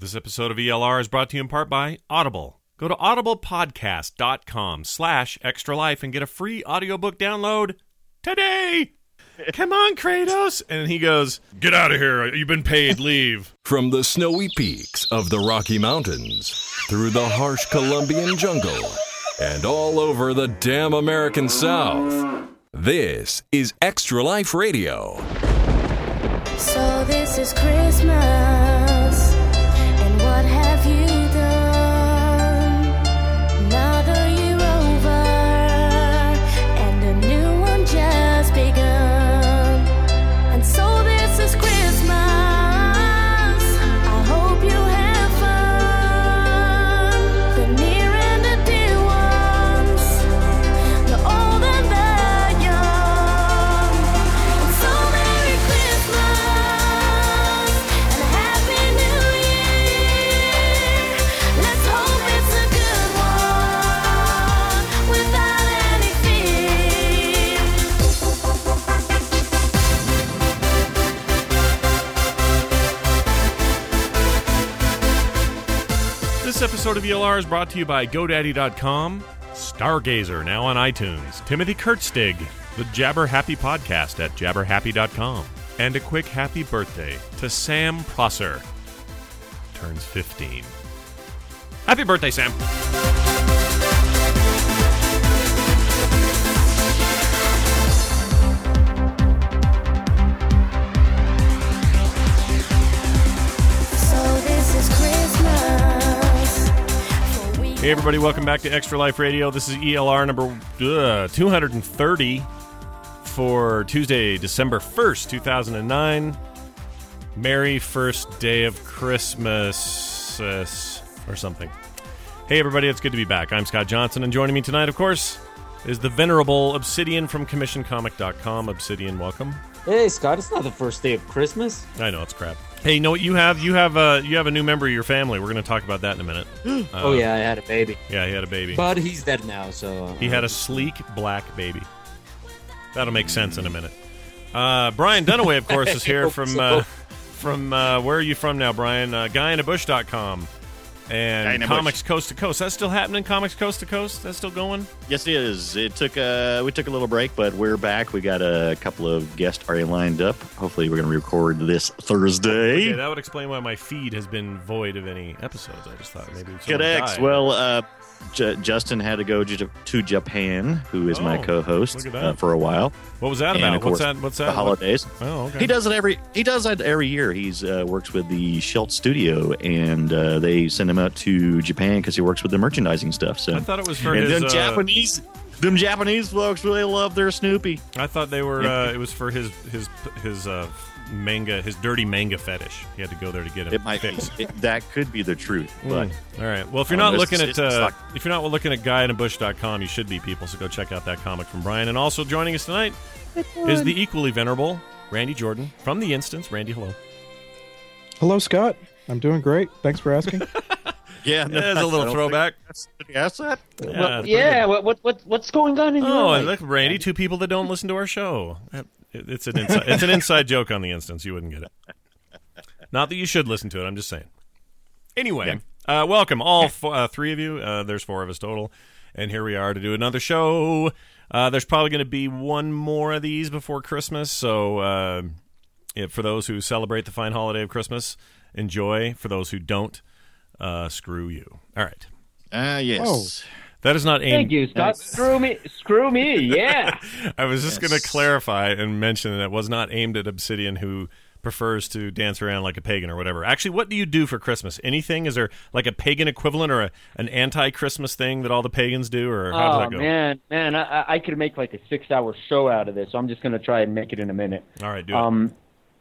This episode of ELR is brought to you in part by Audible. Go to audiblepodcast.com/extralife and get a free audiobook download today. Come on, Kratos. And he goes, get out of here. You've been paid. Leave. From the snowy peaks of the Rocky Mountains, through the harsh Colombian jungle, and all over the damn American South, this is Extra Life Radio. So this is Christmas, and what have you done? Another year over, and a new one just begun. And so this is Christmas, I hope you have fun. The near and the dear ones, the old and the young. And so Merry Christmas and a Happy New Year. Let's hope it's a good one without any fear. This episode of ELR is brought to you by GoDaddy.com, Stargazer, now on iTunes, Timothy Kurtzstig, the Jabber Happy Podcast at jabberhappy.com, and a quick happy birthday to Sam Prosser. Turns 15. Happy birthday, Sam. So this is Christmas. Hey, everybody, welcome back to Extra Life Radio. This is ELR number 230 for Tuesday, December 1st, 2009. Merry first day of Christmas, or something. Hey, everybody, it's good to be back. I'm Scott Johnson, and joining me tonight, of course, is the venerable Obsidian from CommissionComic.com. Obsidian, welcome. Hey, Scott, it's not the first day of Christmas. I know, it's crap. Hey, you know what you have? You have a new member of your family. We're going to talk about that in a minute. Oh, yeah, I had a baby. Yeah, he had a baby. But he's dead now, so... He had a sleek black baby. That'll make sense in a minute. Brian Dunaway, of course, is here from where are you from now, Brian? GuyInABush.com and Comics Coast to Coast. That's still happening, Comics Coast to Coast? That's still going? Yes, it is. We took a little break, but we're back. We got a couple of guests already lined up. Hopefully, we're going to record this Thursday. Okay, that would explain why my feed has been void of any episodes. I just thought maybe someone Correct. died. Well, Justin had to go to Japan, who is my co-host look at that. for a while. What was that And, about? of course, What's that? The holidays. Oh, okay. He does that every year. He's works with the Schultz Studio, and they send him out to Japan because he works with the merchandising stuff. So I thought it was for and his... them Japanese folks really love their Snoopy. I thought they were. It was for his manga, his dirty manga fetish. He had to go there to get him It might fixed. be. That could be the truth, but All right. Well, if you're not looking at it's like- if you're not looking at GuyInABush.com, you should be, people. So go check out that comic from Brian. And also joining us tonight is the equally venerable Randy Jordan from The Instance. Randy, hello. Hello, Scott. I'm doing great. Thanks for asking. yeah, There's a little throwback. Yes, that. Yeah. What's going on in your Oh, life? and look, Randy, two people that don't listen to our show. It's an inside joke on The Instance. You wouldn't get it. Not that you should listen to it. I'm just saying. Anyway, welcome all three of you. There's four of us total, and here we are to do another show. There's probably going to be one more of these before Christmas, so for those who celebrate the fine holiday of Christmas, enjoy. For those who don't, screw you. All right. Yes. Oh. That is not aimed. Thank you, Scott. Screw me, yeah. I was just going to clarify and mention that it was not aimed at Obsidian, who prefers to dance around like a pagan or whatever. Actually, what do you do for Christmas? Anything? Is there like a pagan equivalent or an anti-Christmas thing that all the pagans do, or how does that go? Man, I could make like a 6-hour show out of this, so I'm just going to try and make it in a minute. All right, do it.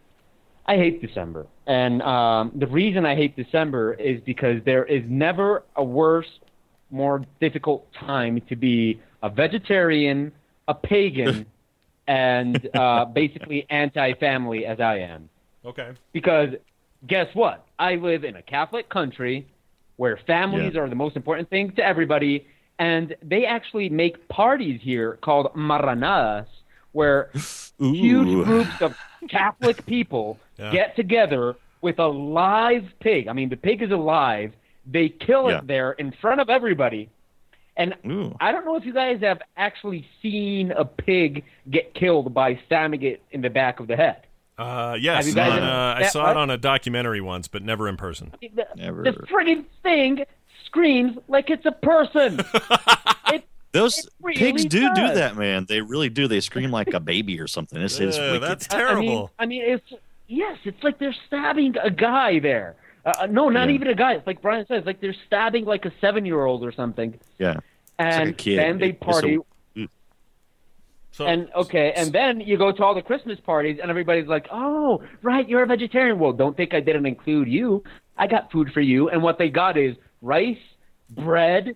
I hate December. And the reason I hate December is because there is never a worse, more difficult time to be a vegetarian, a pagan, and basically anti-family as I am. Okay. Because guess what? I live in a Catholic country where families are the most important thing to everybody, and they actually make parties here called marranadas, where huge groups of Catholic people get together with a live pig. I mean, the pig is alive. They kill Yeah. it there in front of everybody. And Ooh. I don't know if you guys have actually seen a pig get killed by stabbing it in the back of the head. Yes, Have you guys on, ever- I that- saw what? it on a documentary once, but never in person. Never. The friggin' thing screams like it's a person. Those It really pigs do does. that, man. They really do. They scream like a baby or something. It's wicked. That's terrible. I mean, it's like they're stabbing a guy there. No, not Yeah. even a guy. It's like Brian says, like they're stabbing like a 7-year-old or something. Yeah. And like a kid. then they It's party. So, And then you go to all the Christmas parties, and everybody's like, "Oh, right, you're a vegetarian." Well, don't think I didn't include you. I got food for you, and what they got is rice, bread,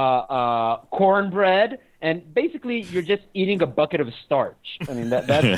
cornbread, and basically you're just eating a bucket of starch. I mean,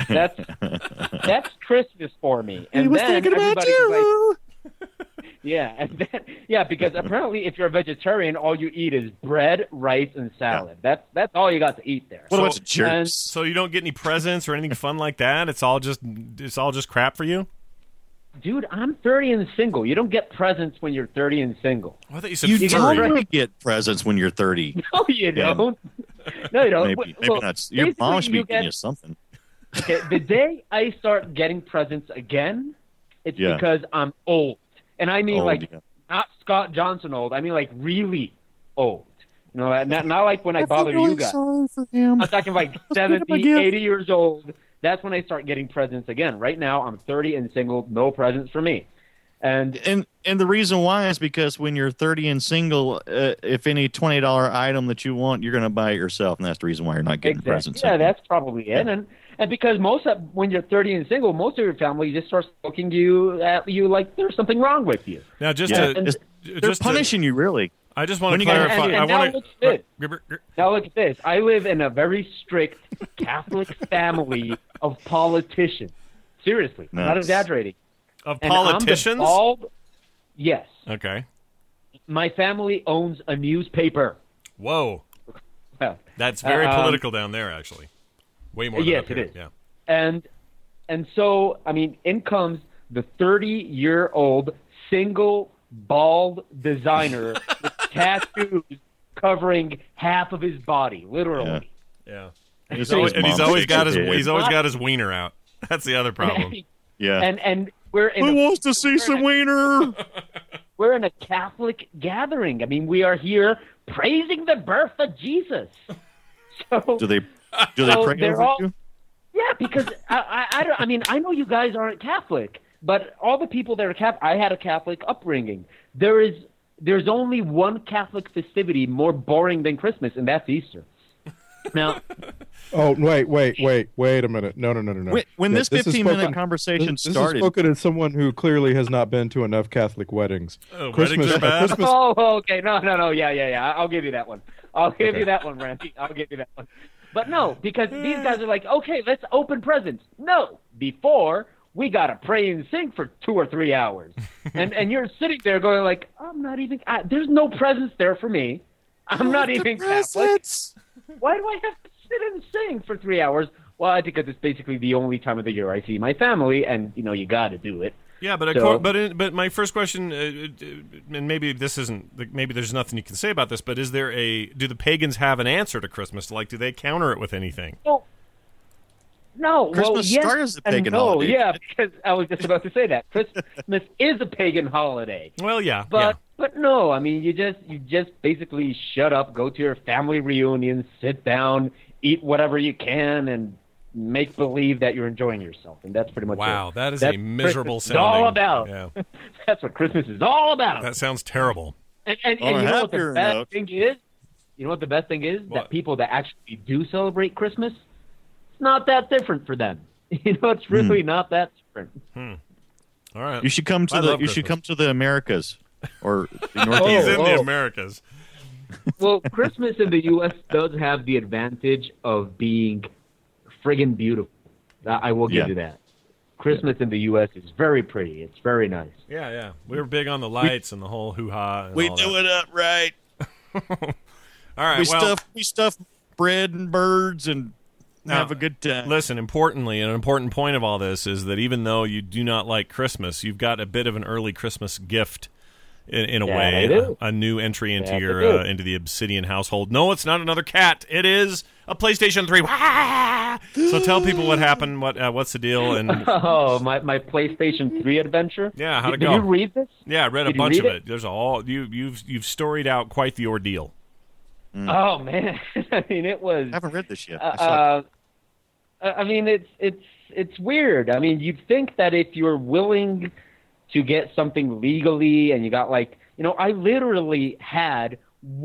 that's Christmas for me. And was then thinking about everybody's you. yeah, and then, because apparently if you're a vegetarian, all you eat is bread, rice, and salad. That's all you got to eat there. What So- a bunch of jerks. and- so you don't get any presents or anything fun like that? It's all just crap for you? Dude, I'm 30 and single. You don't get presents when you're 30 and single. I thought you said You get furry. don't get presents when you're 30. No, you Yeah. don't. No, you don't. Maybe Well, not. Your basically, mom should be you getting get- you something. Okay, the day I start getting presents again, it's Yeah. because I'm old. And I mean, Old, like, yeah. not Scott Johnson old. I mean, like, really old. You know, not like when I bother you guys. sorry for him. I'm talking like 70, 80 years old. That's when I start getting presents again. Right now, I'm 30 and single. No presents for me. And And the reason why is because when you're 30 and single, if any $20 item that you want, you're going to buy it yourself, and that's the reason why you're not getting presents. yeah, that's probably it. And because when you're 30 and single, most of your family just starts looking at you like there's something wrong with you. Now, just Yeah, to, it's- they're just to- punishing you, really. I just want when to you get- clarify. and I now want look at to. Now look at this. I live in a very strict Catholic family of politicians. Seriously, I'm not Nice. exaggerating. Of And I'm the politicians? bald- Yes. Okay. My family owns a newspaper. Whoa. Well, That's very Um, political down there, actually. Way more than yes, up it here. is. Yeah. And so, I mean, in comes the 30-year-old single bald designer with tattoos covering half of his body, literally. Yeah. And This he's always, is and he's mom's always got his picture, he's always got his wiener out. That's the other problem. Yeah. And we're in Who a, wants to see some wiener? we're in a Catholic gathering. I mean, we are here praising the birth of Jesus. So Do they So pray they're over all- you? yeah, because I mean, I know you guys aren't Catholic, but all the people that are Catholic, I had a Catholic upbringing. There's only one Catholic festivity more boring than Christmas, and that's Easter. Now, Oh, wait a minute. No. When this is 15-minute spoken- conversation this is started, spoken as someone who clearly has not been to enough Catholic weddings. Oh, weddings are bad? Christmas, oh, okay, no, yeah. I'll give you that one. I'll give you that one, Randy. I'll give you that one. But no, because these guys are like, okay, let's open presents. No, before we gotta pray and sing for 2 or 3 hours, and you're sitting there going like, I'm not even. There's no presents there for me. I'm not even Catholic. Why do I have to sit and sing for 3 hours? Well, I think it's basically the only time of the year I see my family, and you know you got to do it. Yeah, but So- but my first question, and maybe this isn't, maybe there's nothing you can say about this, but do the pagans have an answer to Christmas? Like, do they counter it with anything? No, well, Christmas yes started as a and pagan no, holiday. yeah, because I was just about to say that Christmas is a pagan holiday. Well, yeah, But no, I mean you just basically shut up, go to your family reunion, sit down, eat whatever you can, and make believe that you're enjoying yourself, and that's pretty much Wow, it. that is That's a miserable Christmas is all sounding. about. Yeah, That's what Christmas is all about. that sounds terrible. And On a you know what the happier best note- thing is? You know what the best thing is? What? That people that actually do celebrate Christmas, it's not that different for them. You know, it's really not that different. All right, You should come I to love you should Christmas. come to the Americas or the He's Northeast. in the oh. Americas. Well, Christmas in the U.S. does have the advantage of being friggin' beautiful. I will give Yeah. you that. Christmas in the U.S. is very pretty. It's very nice. Yeah. We were big on the lights and the whole hoo-ha. And We all do that. it up right. All right, We well, stuff bread and birds and Have a good time. Listen, importantly, an important point of all this is that even though you do not like Christmas, you've got a bit of an early Christmas gift in a Yeah, way, I do. a new entry into Yeah, I your do. into the Obsidian household. No, it's not another cat. It is a PlayStation 3. So tell people what happened. What's the deal? And Oh, my PlayStation 3 adventure. yeah, how'd it Did go? you read this? Yeah, I read a Did you bunch read of it. There's you've storied out quite the ordeal. Oh man, I mean it was. I haven't read this yet. I saw it. I mean it's weird. I mean you'd think that if you're willing to get something legally and you got like I literally had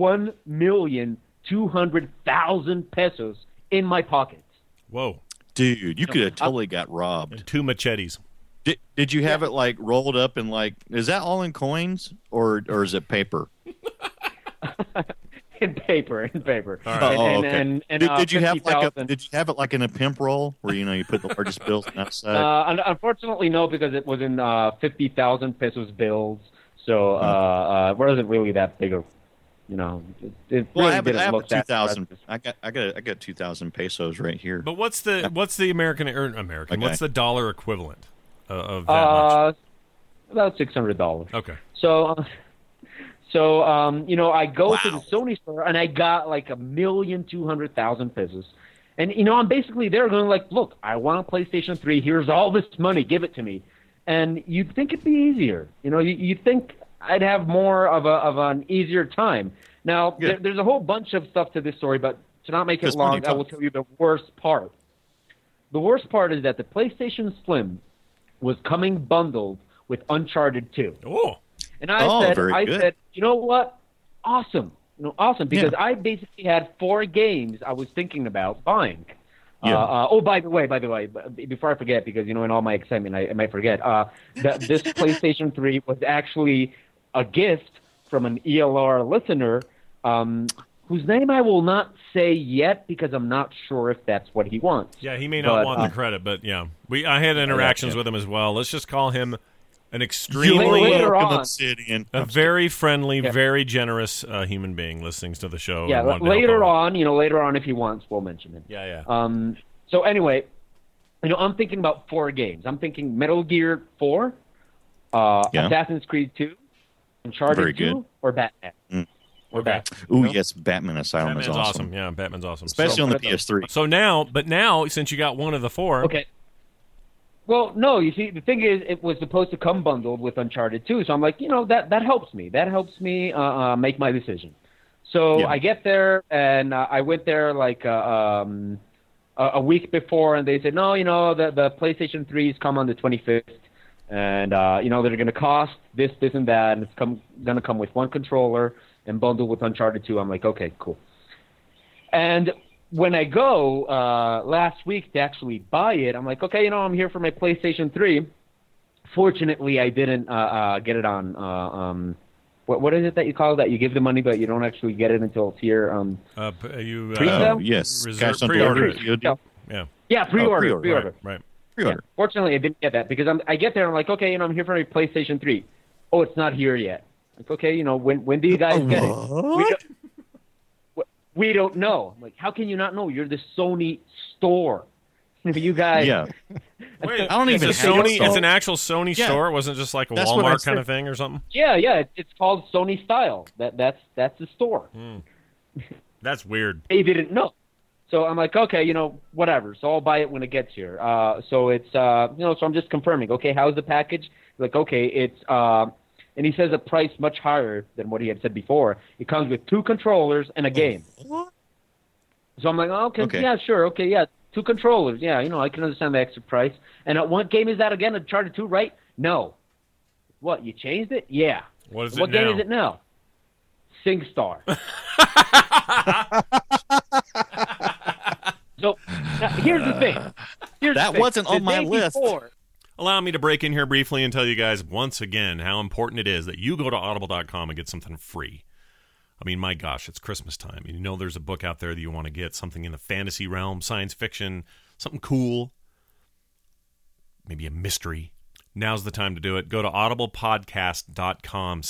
1,200,000 pesos in my pockets. Whoa, Dude, you could have totally got robbed. and 2 machetes. Did you have it like rolled up and like? Is that all in coins or is it paper? In paper. Oh, okay. And, Did you have like 50,000. Did you have it like in a pimp roll where you put the largest bills outside? Unfortunately, no, because it was in 50,000 pesos bills. So it wasn't really that big of, it Well, really I have didn't look that 2,000. impressive. I got 2,000 pesos right here. But what's the American? Okay. What's the dollar equivalent of that much? About $600. Okay. So, I go to the Sony store and I got like 1,200,000 pesos. And, I'm basically there going like, look, I want a PlayStation 3. Here's all this money. Give it to me. And you'd think it'd be easier. You'd think I'd have more of an easier time. Now, Yeah. there's a whole bunch of stuff to this story, but to not make it 'Cause money long, I will talks. tell you the worst part. The worst part is that the PlayStation Slim was coming bundled with Uncharted 2. Oh, And I very good. said, you know what? Awesome. Awesome. Because I basically had 4 games I was thinking about buying. Yeah. By the way, before I forget, because, in all my excitement, I might forget, this PlayStation 3 was actually a gift from an ELR listener whose name I will not say yet because I'm not sure if that's what he wants. yeah. He may not But, want the credit, but yeah, I had interactions yeah. with him as well. Let's just call him an You're extremely, Later welcome, on. Obsidian. a very friendly, Yeah. very generous human being listening to the show. Yeah, and wanted to help later out. on, if he wants, we'll mention him. Yeah. So anyway, I'm thinking about 4 games. I'm thinking Metal Gear 4, Yeah. Assassin's Creed 2, Uncharted Very 2, good. or Batman. Or Okay. Batman. Ooh, No? yes, Batman Asylum Batman's is awesome. Yeah, Batman's awesome. especially So, on the PS3. so now, since you got one of the 4, Okay. Well, no, you see, the thing is, it was supposed to come bundled with Uncharted 2, so I'm like, that helps me. That helps me make my decision. So Yeah. I get there, and I went there like a week before, and they said, no, the PlayStation 3s come on the 25th, and, they're going to cost this, and that, and it's going to come with 1 controller and bundled with Uncharted 2. I'm like, okay, cool. And when I go last week to actually buy it, I'm like, okay, I'm here for my PlayStation 3. Fortunately, I didn't get it on what is it that you call that? You give the money, but you don't actually get it until it's here. you Pre-sale? Yes, reserve- cash on pre-order. delivery. yeah, Yeah, pre-order. pre-order, Pre-order. right. Pre-order. Fortunately, I didn't get that because I get there. I'm like, okay, I'm here for my PlayStation 3. Oh, it's not here yet. Like, okay, when do you guys get it? We don't know. I'm like, how can you not know? You're the Sony store. You guys. Yeah. Wait, I don't it's even a have Sony. a It's an actual Sony Yeah. store. It wasn't just like a That's what I Walmart said. kind of thing or something. Yeah. It's called Sony Style. That's the store. That's weird. They didn't know. So I'm like, okay, whatever. So I'll buy it when it gets here. So it's, so I'm just confirming. Okay, how's the package? Like, okay, it's, and he says a price much higher than what he had said before. It comes with 2 controllers and a game. So I'm like, oh, okay, yeah, sure, okay, yeah, 2 controllers. Yeah, I can understand the extra price. And what game is that again? Uncharted 2, right? No. What, you changed it? Yeah. What is it What now? game is it now? SingStar. So now, here's the thing. That wasn't on The my day list. before- Allow me to break in here briefly and tell you guys once again how important it is that you go to audible.com and get something free. I mean, my gosh, it's Christmas time. And there's a book out there that you want to get, something in the fantasy realm, science fiction, something cool, maybe a mystery. Now's the time to do it. Go to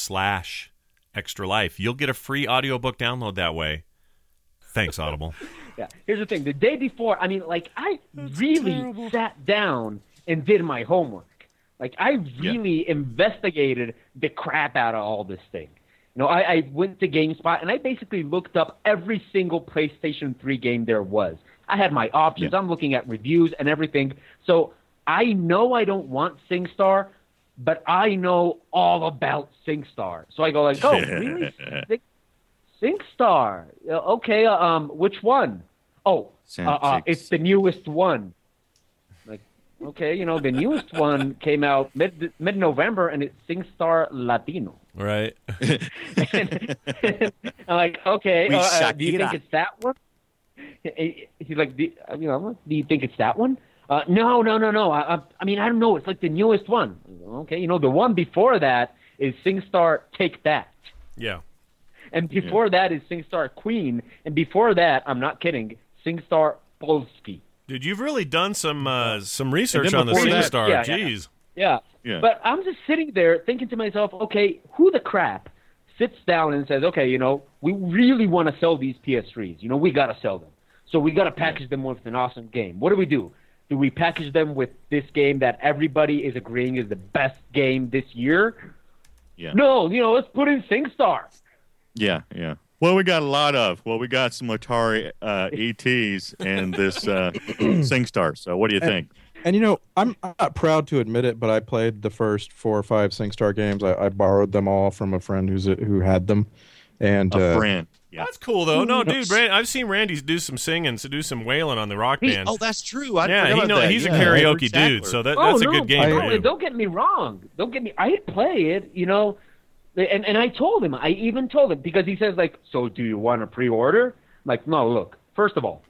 audiblepodcast.com/extralife. You'll get a free audiobook download that way. Thanks, Audible. Yeah. Here's the thing. The day before, I mean, like, I really sat down and did my homework. Like, I really investigated the crap out of all this thing. You know, I went to GameSpot, and I basically looked up every single PlayStation 3 game there was. I had my options. I'm looking at reviews and everything. So I know I don't want SingStar, but I know all about SingStar. So I go like, oh, really? SingStar. Okay, which one? Oh, it's the newest one. Like, okay, you know, the newest one came out mid-November, and it's SingStar Latino. Right. And I'm like, okay, do you think it's that one? He's like, do you think it's that one? No. I mean, I don't know. It's like the newest one. Okay, you know, the one before that is SingStar Take That. Yeah. And before that is SingStar Queen. And before that, I'm not kidding, SingStar Polski. Dude, you've really done some research on the SingStar. Yeah, Jeez. Yeah. But I'm just sitting there thinking to myself, okay, who the crap sits down and says, okay, you know, we really want to sell these PS3s. You know, we got to sell them. So we got to package them with an awesome game. What do? Do we package them with this game that everybody is agreeing is the best game this year? Yeah. No, you know, let's put in SingStar. Yeah. Well, we got a lot of. Well, we got some Atari ETs and this SingStar. So what do you think? And you know, I'm not proud to admit it, but I played the first 4 or 5 SingStar games. I borrowed them all from a friend who had them. And a friend. Yeah. That's cool, though. No, dude, I've seen Randy do some singing, do some wailing on the Rock Band. Oh, that's true. I yeah, forgot about that. He's a karaoke dude, so that's a good game for you. Don't get me wrong. I play it, you know, and I told him. I even told him, because he says, like, so do you want to pre-order? I'm like, no, look, first of all,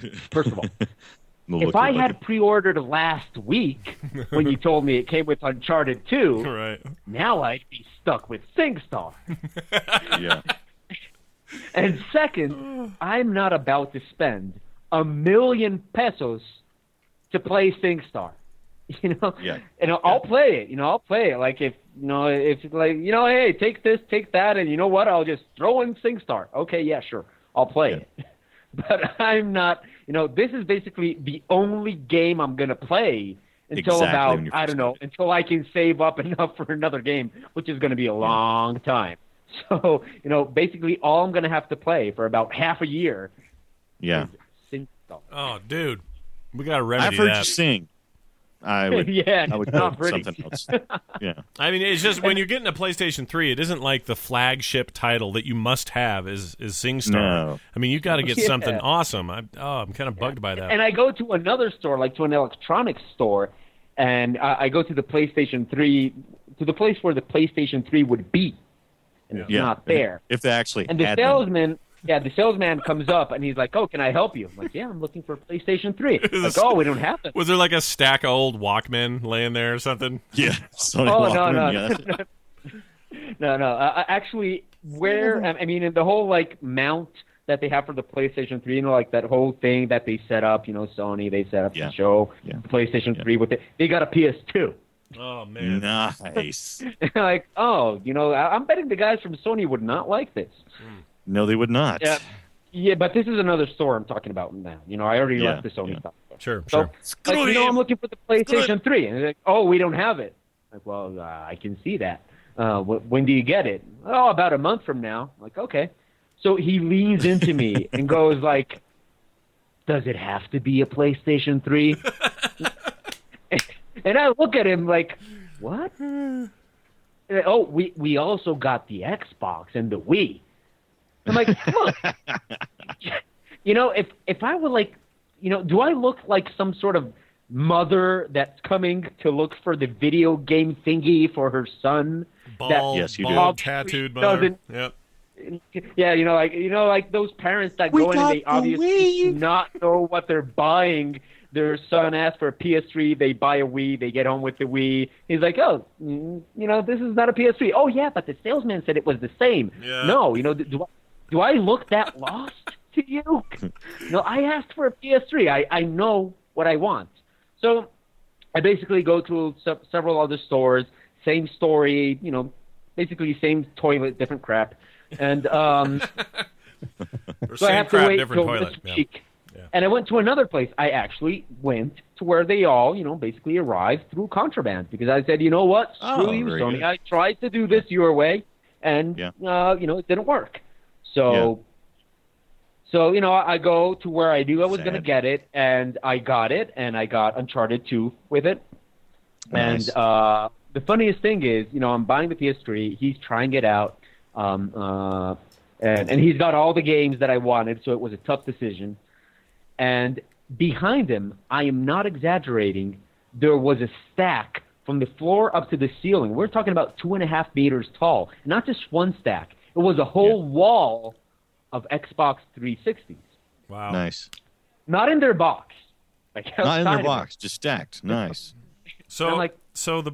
if I had pre-ordered last week when you told me it came with Uncharted 2, right, now I'd be stuck with SingStar. Yeah. And second, I'm not about to spend $1 million pesos to play SingStar. You know, and I'll play it. You know, I'll play it. Like if like, you know, hey, take this, take that, and you know what? I'll just throw in SingStar. Okay, yeah, sure, I'll play it. But I'm not. You know, this is basically the only game I'm gonna play until until I can save up enough for another game, which is gonna be a long time. So, you know, basically all I'm going to have to play for about half a year is SingStar. Oh, dude. We got to remedy I've heard that. you sing. I would not go pretty. something else. Yeah. I mean, it's just when you're getting a PlayStation 3, it isn't like the flagship title that you must have is SingStar. No. I mean, you've got to get something awesome. I'm kind of bugged by that. And I go to another store, like to an electronics store, and I go to the PlayStation 3, to the place where the PlayStation 3 would be. And it's not there. If they actually and the had salesman, the salesman comes up and he's like, "Oh, can I help you?" I'm like, "Yeah, I'm looking for a PlayStation 3." Like, "Oh, we don't have it." Was there like a stack of old Walkmen laying there or something? Yeah. No. Actually, I mean, in the whole like mount that they have for the PlayStation 3, you know, like that whole thing that they set up, you know, Sony, they set up to show the PlayStation 3 with it. They got a PS2. Oh, man. Nice. Like, oh, you know, I'm betting the guys from Sony would not like this. No, they would not. Yeah, but this is another store I'm talking about now. You know, I already left the Sony stuff. Sure. Like, you know, I'm looking for the PlayStation 3. And they're like, oh, we don't have it. Like, well, I can see that. When do you get it? Oh, about a month from now. I'm like, okay. So he leans into me and goes like, does it have to be a PlayStation 3? And I look at him like, what? Oh, we also got the Xbox and the Wii. I'm like, look, you know, if I were like, you know, do I look like some sort of mother that's coming to look for the video game thingy for her son? Yes, you do. Bald, tattooed mother. Yep. Yeah, you know, like those parents that go in and they obviously do not know what they're buying. Their son asks for a PS3, they buy a Wii, they get home with the Wii. He's like, oh, you know, this is not a PS3. Oh, yeah, but the salesman said it was the same. Yeah. No, you know, do I look that lost to you? No, I asked for a PS3. I know what I want. So I basically go to several other stores, same story, you know, basically same toilet, different crap. And so I have to wait till this week. And I went to another place. I actually went to where they all, basically arrived through contraband because I said, you know what? Screw you, very Sony. good. I tried to do this your way, and, it didn't work. So, I go to where I knew I was going to Sad. get it, and I got it, and I got Uncharted 2 with it. Nice. And the funniest thing is, I'm buying the PS3. He's trying it out, and he's got all the games that I wanted, so it was a tough decision. And behind him, I am not exaggerating, there was a stack from the floor up to the ceiling. We're talking about 2.5 meters tall. Not just one stack. It was a whole wall of Xbox 360s. Wow. Nice. Not in their box. Like Not in outside their of box, just stacked. Nice. So I'm like- so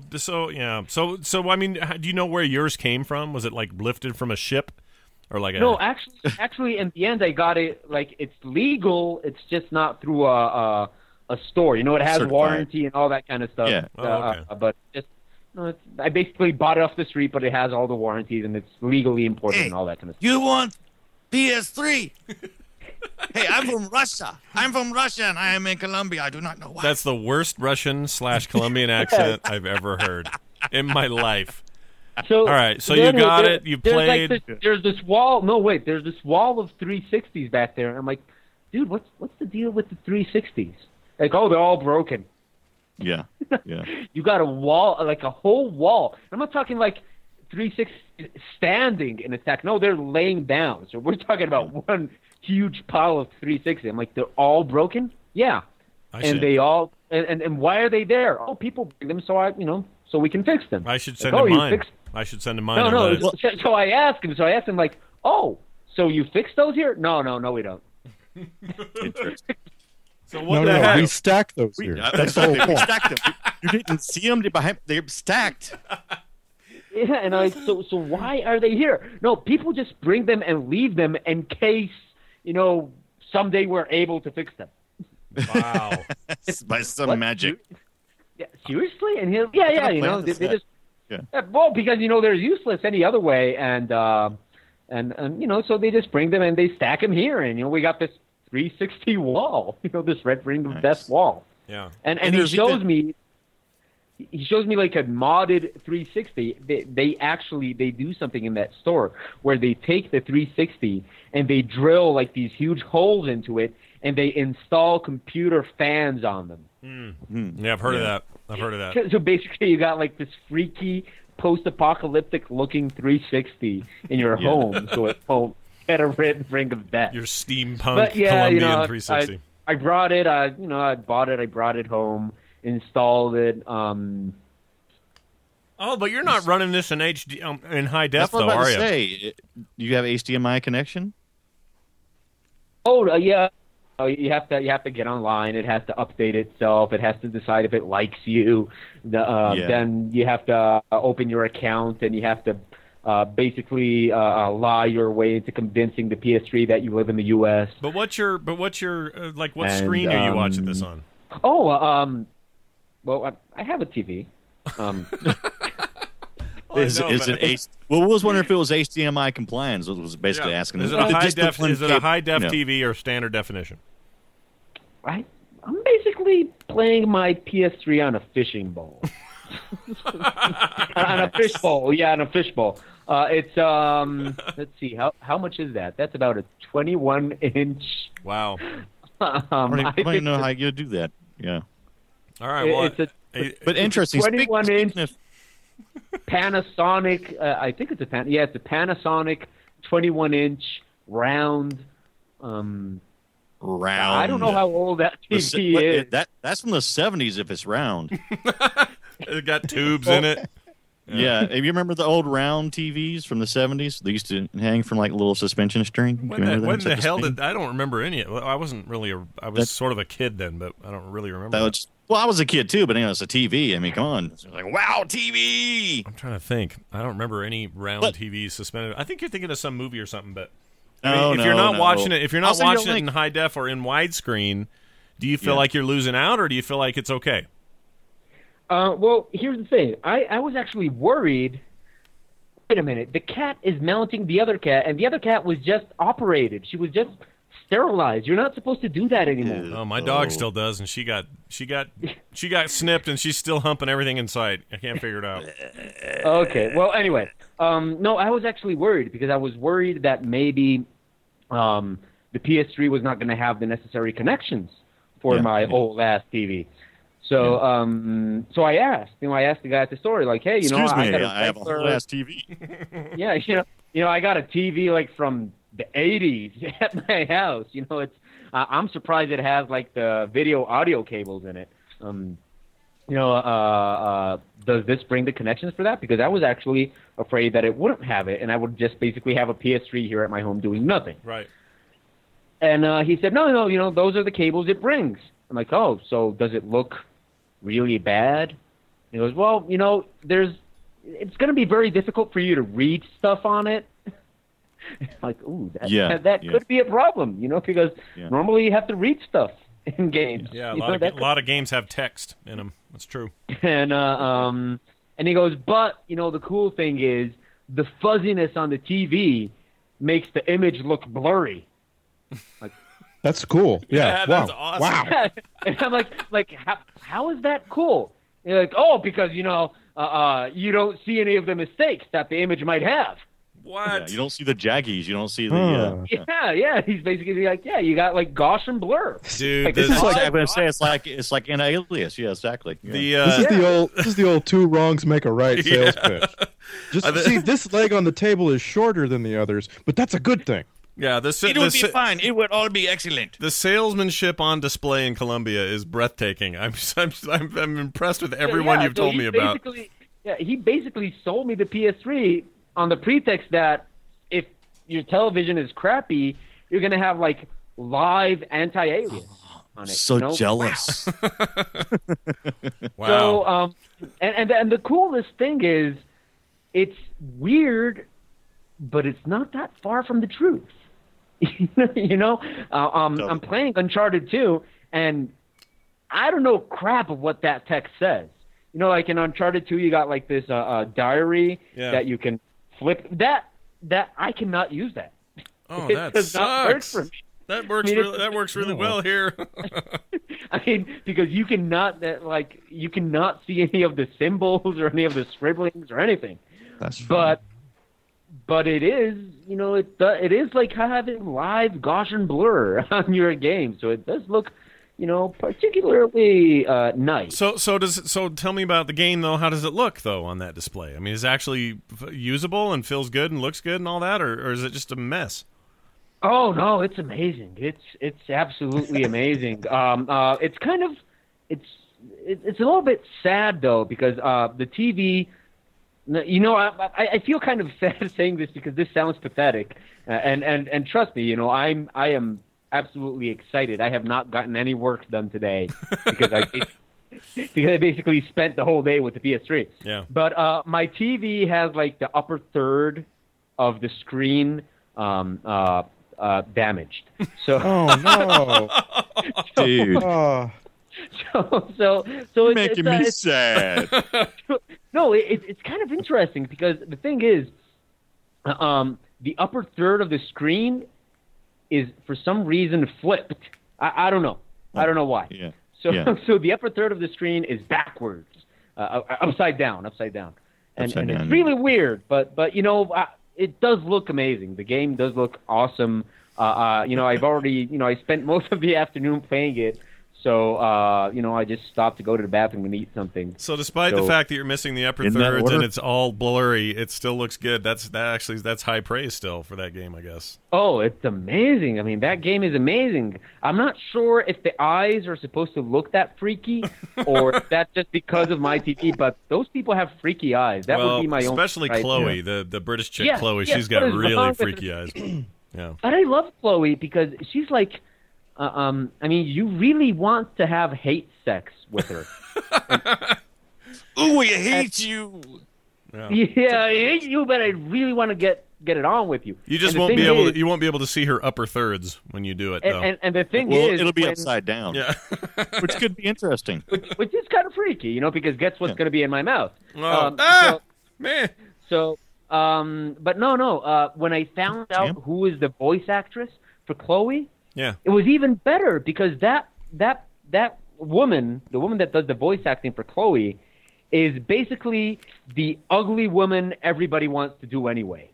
I mean, do you know where yours came from? Was it like lifted from a ship, or like a? No, actually, in the end, I got it. Like it's legal. It's just not through a store. It has Certified. warranty and all that kind of stuff. Yeah. Oh, okay. But just I basically bought it off the street, but it has all the warranties and it's legally imported and all that kind of stuff. You want PS3? Hey, I'm from Russia. I'm from Russia, and I am in Colombia. I do not know why. That's the worst Russian/Colombian accent I've ever heard in my life. So, All right, so then you got it, you there's played. Like there's this wall. No, wait. There's this wall of 360s back there. And I'm like, dude, what's the deal with the 360s? Like, oh, they're all broken. Yeah. Yeah. You got a wall, like a whole wall. I'm not talking like 360 standing in a stack. No, they're laying down. So we're talking about one huge pile of 360. I'm like, they're all broken? Yeah. I And should, they all and why are they there? Oh, people bring them so we can fix them. I should Like, send oh, him you mine. fixed- I should send him mine. No, and no. let it- So I asked him. Like, oh, so you fixed those here? No, we don't. Interesting. So what No, the no, heck? we stack those here. That's the whole We point. stacked them. You didn't see them behind. They're stacked. Yeah, and so why are they here? No, people just bring them and leave them in case someday we're able to fix them. Wow. By some What? magic. Yeah, seriously? And they plan they is that? just Yeah. well, because they're useless any other way, and so they just bring them and they stack them here, and we got this 360 wall, this Red Ring of Nice. Death wall, Yeah. and he there's shows even- me. He shows me like a modded 360. They do something in that store where they take the 360 and they drill like these huge holes into it and they install computer fans on them. Yeah, I've heard of that. I've heard of that. So basically, you got like this freaky post-apocalyptic looking 360 in your home, so it won't get a Red Ring of Death. Your steampunk But yeah, Colombian 360. I brought it. I bought it. I brought it home, installed it. Oh, but you're not running this in HD in high def, That's what though, I was are about to you? say. Do you have HDMI connection? Oh yeah. You have to get online. It has to update itself. It has to decide if it likes you. Then you have to open your account and you have to basically lie your way into convincing the PS3 that you live in the U.S. But what's your like? What And, screen are you watching this on? Oh, well, I have a TV. Is it H? Well, I was wondering if it was HDMI compliant. Was basically asking. Is it a high Just the def? one Is it a cable- high def no. TV or standard definition? I'm basically playing my PS3 on a fishing bowl. On a fish bowl, yeah, on a fish bowl. It's let's see, how much is that? That's about a 21-inch. Wow. I don't even know how you do that. Yeah, All right. Well, It's but interesting. 21-inch Speaking of- Panasonic. I think it's a it's a Panasonic 21-inch round. round. I don't know how old that TV is. That's from the 70s. If it's round. it got tubes in it. Yeah. If you remember the old round TVs from the 70s, they used to hang from like a little suspension string. Do you When remember the, that? when It's the like a hell spin. did I don't remember any? Well, I wasn't really. I was That's- sort of a kid then, but I don't really remember. That was, well, I was a kid too, but it's a TV. I mean, come on. It's like, wow, TV. I'm trying to think. I don't remember any round But- TVs suspended. I think you're thinking of some movie or something. But No, if you're not no. watching it, if you're I'll not send you a watching it link. in high def or in widescreen, do you feel Yeah. like you're losing out, or do you feel like it's okay? Well, here's the thing. I was actually worried. Wait a minute. The cat is mounting the other cat, and the other cat was just operated. She was just sterilized. You're not supposed to do that anymore. Oh, my dog still does, and she got snipped, and she's still humping everything in sight. I can't figure it out. Okay. Well, anyway, no, I was actually worried because I was worried that maybe the PS3 was not going to have the necessary connections for my old ass TV. So, so I asked. I asked the guy at the store, like, "Hey, Excuse me, got I have a whole ass TV. Yeah, I got a TV like from the '80s at my house. It's I'm surprised it has like the video audio cables in it. Does this bring the connections for that? Because I was actually afraid that it wouldn't have it, and I would just basically have a PS3 here at my home doing nothing. Right. And he said, no, those are the cables it brings. I'm like, oh, so does it look really bad? He goes, well, it's going to be very difficult for you to read stuff on it. Like, ooh, that could be a problem, because normally you have to read stuff in games. Yeah, a lot of games have text in them. That's true. And he goes, but the cool thing is the fuzziness on the TV makes the image look blurry. Like, That's cool. Yeah. That's wow. awesome. Wow. and I'm like, how is that cool? And you're like, oh, because you don't see any of the mistakes that the image might have. What? Yeah, you don't see the jaggies. You don't see the. Yeah. He's basically like, you got like Gaussian blur. Dude, Like, this It's is like, I'm gonna say it's like an alias. Yeah, exactly. Yeah. This is the old two wrongs make a right sales pitch. Just see, this leg on the table is shorter than the others, but that's a good thing. Yeah, It would be fine. It would all be excellent. the salesmanship on display in Colombia is breathtaking. I'm impressed with everyone you've told me about. He basically sold me the PS3 on the pretext that if your television is crappy, you're going to have like live anti-alias on it. So jealous. Wow. So, and the coolest thing is, it's weird, but it's not that far from the truth. I'm playing Uncharted 2, and I don't know crap of what that text says. Like in Uncharted 2, you got like this diary that you can flip. That I cannot use that. Oh, It that does not work sucks. for me. That works. That works really well here. I mean, because you cannot see any of the symbols or any of the scribblings or anything. That's But it is, it is like having live Gaussian blur on your game, so it does look, particularly nice. So tell me about the game though. How does it look though on that display? I mean, is it actually usable and feels good and looks good and all that, or is it just a mess? Oh no, it's amazing. It's absolutely amazing. It's kind of it's a little bit sad though because the TV. I feel kind of sad saying this because this sounds pathetic, and trust me, I am absolutely excited. I have not gotten any work done today because I basically spent the whole day with the PS3. Yeah. But my TV has like the upper third of the screen damaged. So Oh no, Dude, so you're it's making me sad. No, it's kind of interesting because the thing is, the upper third of the screen is for some reason flipped. I don't know. I don't know why. Yeah. So the upper third of the screen is backwards, upside down, and Upside it's down. really weird. But it does look amazing. The game does look awesome. I've already I spent most of the afternoon playing it. So, I just stopped to go to the bathroom and eat something. So despite the fact that you're missing the upper In that thirds order? and it's all blurry, it still looks good. That's high praise still for that game, I guess. Oh, it's amazing. I mean, that game is amazing. I'm not sure if the eyes are supposed to look that freaky or if that's just because of my TV, but those people have freaky eyes. That would be my own. especially right Chloe, there. the British chick Yes, Chloe. yes, She's got what is really wrong with freaky eyes. Yeah. But I love Chloe because she's like, I mean, you really want to have hate sex with her. Ooh, I hate you. Yeah, I hate you, but I really want to get it on with you. You just And the won't be thing able. is- You won't be able to see her upper thirds when you do it, though. And the thing Well, is, it'll be when- upside down. yeah. Which could be interesting. which is kind of freaky, because guess what's going to be in my mouth? Oh, man. But no. When I found out who is the voice actress for Chloe, Yeah. It was even better because that woman, the woman that does the voice acting for Chloe, is basically the ugly woman everybody wants to do anyway.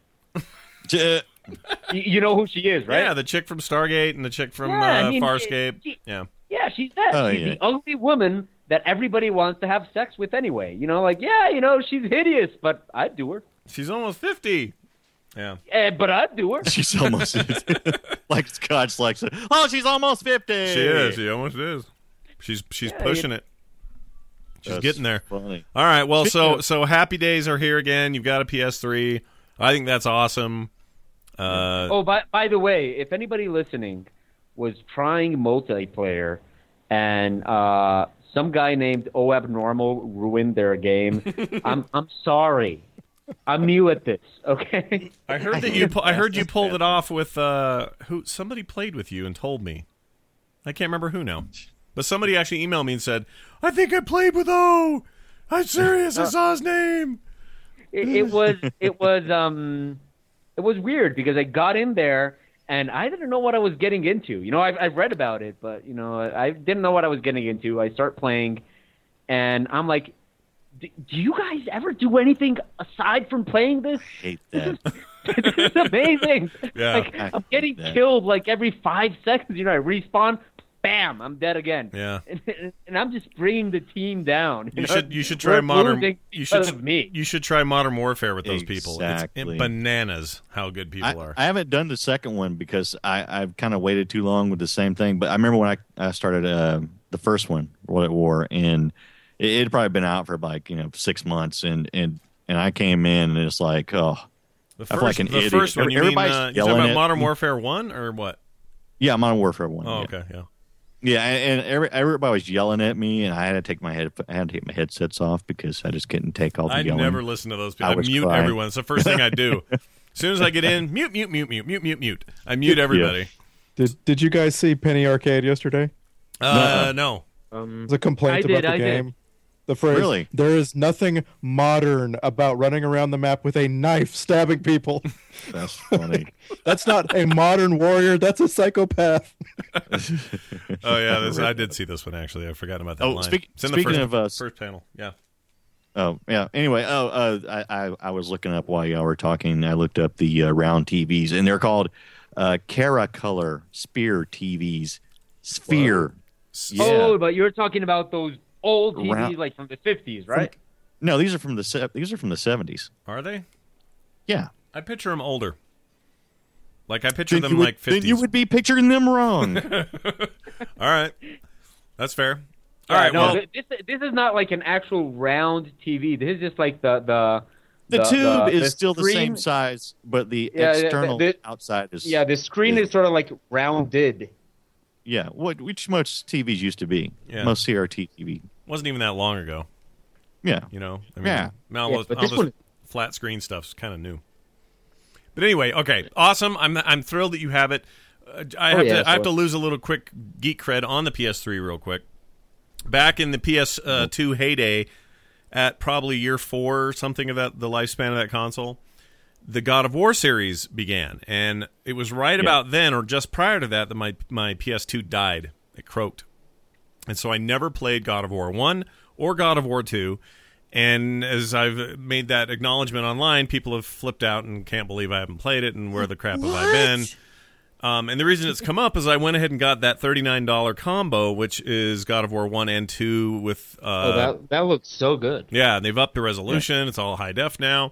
You know who she is, right? Yeah, the chick from Stargate and the chick from Farscape. Yeah. Yeah, she's that. Oh, She's yeah. the ugly woman that everybody wants to have sex with anyway. You know, like, yeah, you know, she's hideous, but I'd do her. She's almost 50. Yeah. But I'd do her. She's almost like Scotch likes it. Oh, she's almost 50. She is. She almost is. She's pushing it. She's That's getting there. funny. All right. Well, so Happy Days are here again. You've got a PS3. I think that's awesome. Oh, by the way, if anybody listening was trying multiplayer and some guy named O Abnormal ruined their game, I'm sorry. I'm new at this. Okay. I heard that you. I heard you pulled it off with who? Somebody played with you and told me. I can't remember who now, but somebody actually emailed me and said, "I think I played with O. I'm serious. I saw his name." It was weird because I got in there and I didn't know what I was getting into. You know, I read about it, but you know, I didn't know what I was getting into. I start playing, and I'm like, do you guys ever do anything aside from playing this? Hate that. This is amazing. Yeah. Like, I I'm getting hate that. killed like every 5 seconds. You know, I respawn, bam, I'm dead again. Yeah. And I'm just bringing the team down. You should try We're modern. losing You because should of me. You should try Modern Warfare with those people. It's Exactly. bananas how good people are. I haven't done the second one because I've kind of waited too long with the same thing. But I remember when I started the first one, World at War, and it had probably been out for like 6 months, and I came in and it's like, oh, The I feel like an the idiot. first one. You mean Everybody's you talking yelling about at Modern me. Warfare 1 or what? yeah, Modern Warfare 1. Oh, yeah. okay, yeah. Yeah, and everybody was yelling at me, and I had to take my headsets off because I just couldn't take all the I yelling. never listen to those people. I I was mute crying. everyone. It's the first thing I do. As soon as I get in, mute. I mute everybody. Did you guys see Penny Arcade yesterday? No. It's a complaint I did, about the I did. game. The phrase, Really? there is nothing modern about running around the map with a knife stabbing people. That's funny. That's not a modern warrior. That's a psychopath. Oh yeah, I did see this one actually. I forgot about that Oh, line. speaking It's in the of first panel. Yeah. Oh yeah. Anyway, I was looking up while y'all were talking. I looked up the round TVs, and they're called Caracolor Spear TVs. Sphere. Yeah. Oh, but you're talking about those old TVs Round- like from the 50s, right? No, these are from the 70s. Are they? Yeah. I picture them older. Like I picture them you would, like 50s. Then you would be picturing them wrong. All right, that's fair. All Yeah, right. no, Well, this is not like an actual round TV. This is just like the tube is still the screen- same size, but the Yeah, external the- outside is Yeah, the screen is sort of like rounded. yeah. Which most TVs used to be. Yeah. Most CRT TV. wasn't even that long ago. Yeah. You know. I mean, Yeah. Now Yeah, all but this this one- flat screen stuff's kind of new. But anyway, okay, awesome. I'm thrilled that you have it. I have to lose a little quick geek cred on the PS3 real quick. Back in the PS2 heyday, at probably year 4 or something of that, the lifespan of that console, the God of War series began, and it was right about then, or just prior to that, that my PS2 died. It croaked, and so I never played God of War 1 or God of War 2. And as I've made that acknowledgement online, people have flipped out and can't believe I haven't played it, and where the crap have I been? And the reason it's come up is I went ahead and got that $39 combo, which is God of War 1 and 2 with... that looks so good. Yeah, they've upped the resolution. It's all high def now.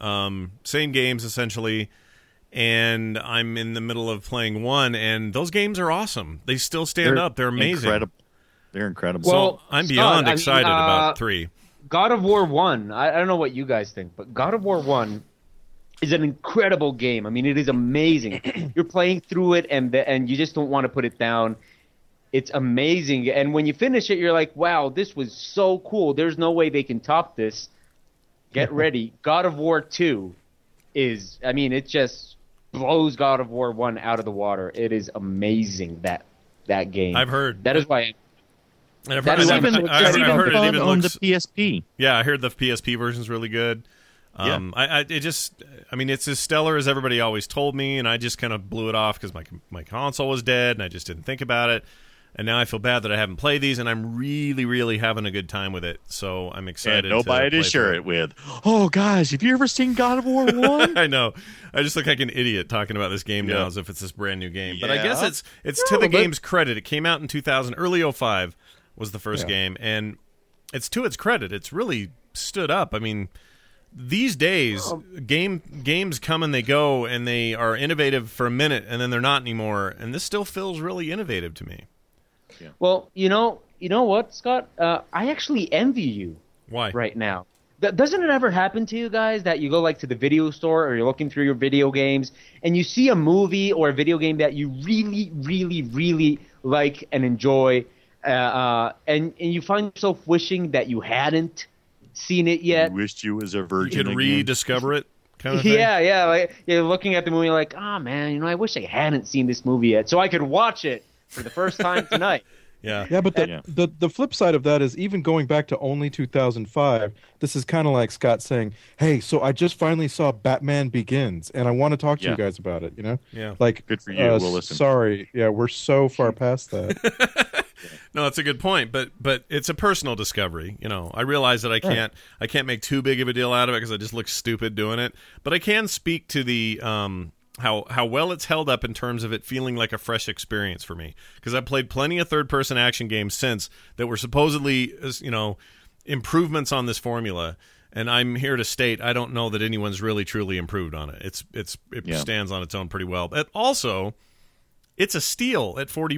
Same games, essentially. And I'm in the middle of playing 1, and those games are awesome. They still stand up. They're amazing. Incredible. They're incredible. Well, So I'm Scott, beyond I mean, excited about 3. God of War 1, I don't know what you guys think, but God of War 1 is an incredible game. I mean, it is amazing. You're playing through it, and you just don't want to put it down. It's amazing. And when you finish it, you're like, wow, this was so cool. There's no way they can top this. Get ready. God of War 2 is, I mean, it just blows God of War 1 out of the water. It is amazing, that game. I've heard. That is why And I've That heard, is I've even- heard it even on looks... the PSP. Yeah, I heard the PSP version's really good. I mean, it's as stellar as everybody always told me, and I just kind of blew it off because my console was dead, and I just didn't think about it. And now I feel bad that I haven't played these, and I'm really, really having a good time with it. So I'm excited. And nobody to play share through it with. Oh, guys, have you ever seen God of War 1? I know. I just look like an idiot talking about this game now Yeah. as if it's this brand new game. But I Yeah. guess it's to the game's credit. It came out in 2000. Early 05 was the first game, and it's to its credit. It's really stood up. I mean, these days, games come and they go, and they are innovative for a minute, and then they're not anymore. And this still feels really innovative to me. Well, you know what, Scott? I actually envy you Why? right now. Doesn't it ever happen to you guys that you go like to the video store or you're looking through your video games and you see a movie or a video game that you really, really, really like and enjoy, and you find yourself wishing that you hadn't seen it yet? You wished you was a You virgin could again. rediscover it, kind of thing. Yeah. Like you're looking at the movie, like, oh man, I wish I hadn't seen this movie yet, so I could watch it for the first time tonight. Yeah. Yeah, but Yeah. the flip side of that is even going back to only 2005, this is kind of like Scott saying, hey, so I just finally saw Batman Begins, and I want to talk to Yeah. you guys about it, you know? Yeah. Like, Good for you. We'll listen. Sorry. Yeah, we're so far past that. No, it's a good point, but it's a personal discovery. You know, I realize that I can't make too big of a deal out of it because I just look stupid doing it. But I can speak to the how well it's held up in terms of it feeling like a fresh experience for me, because I've played plenty of third-person action games since that were supposedly, you know, improvements on this formula. And I'm here to state I don't know that anyone's really truly improved on it. It stands on its own pretty well. But also, it's a steal at $40,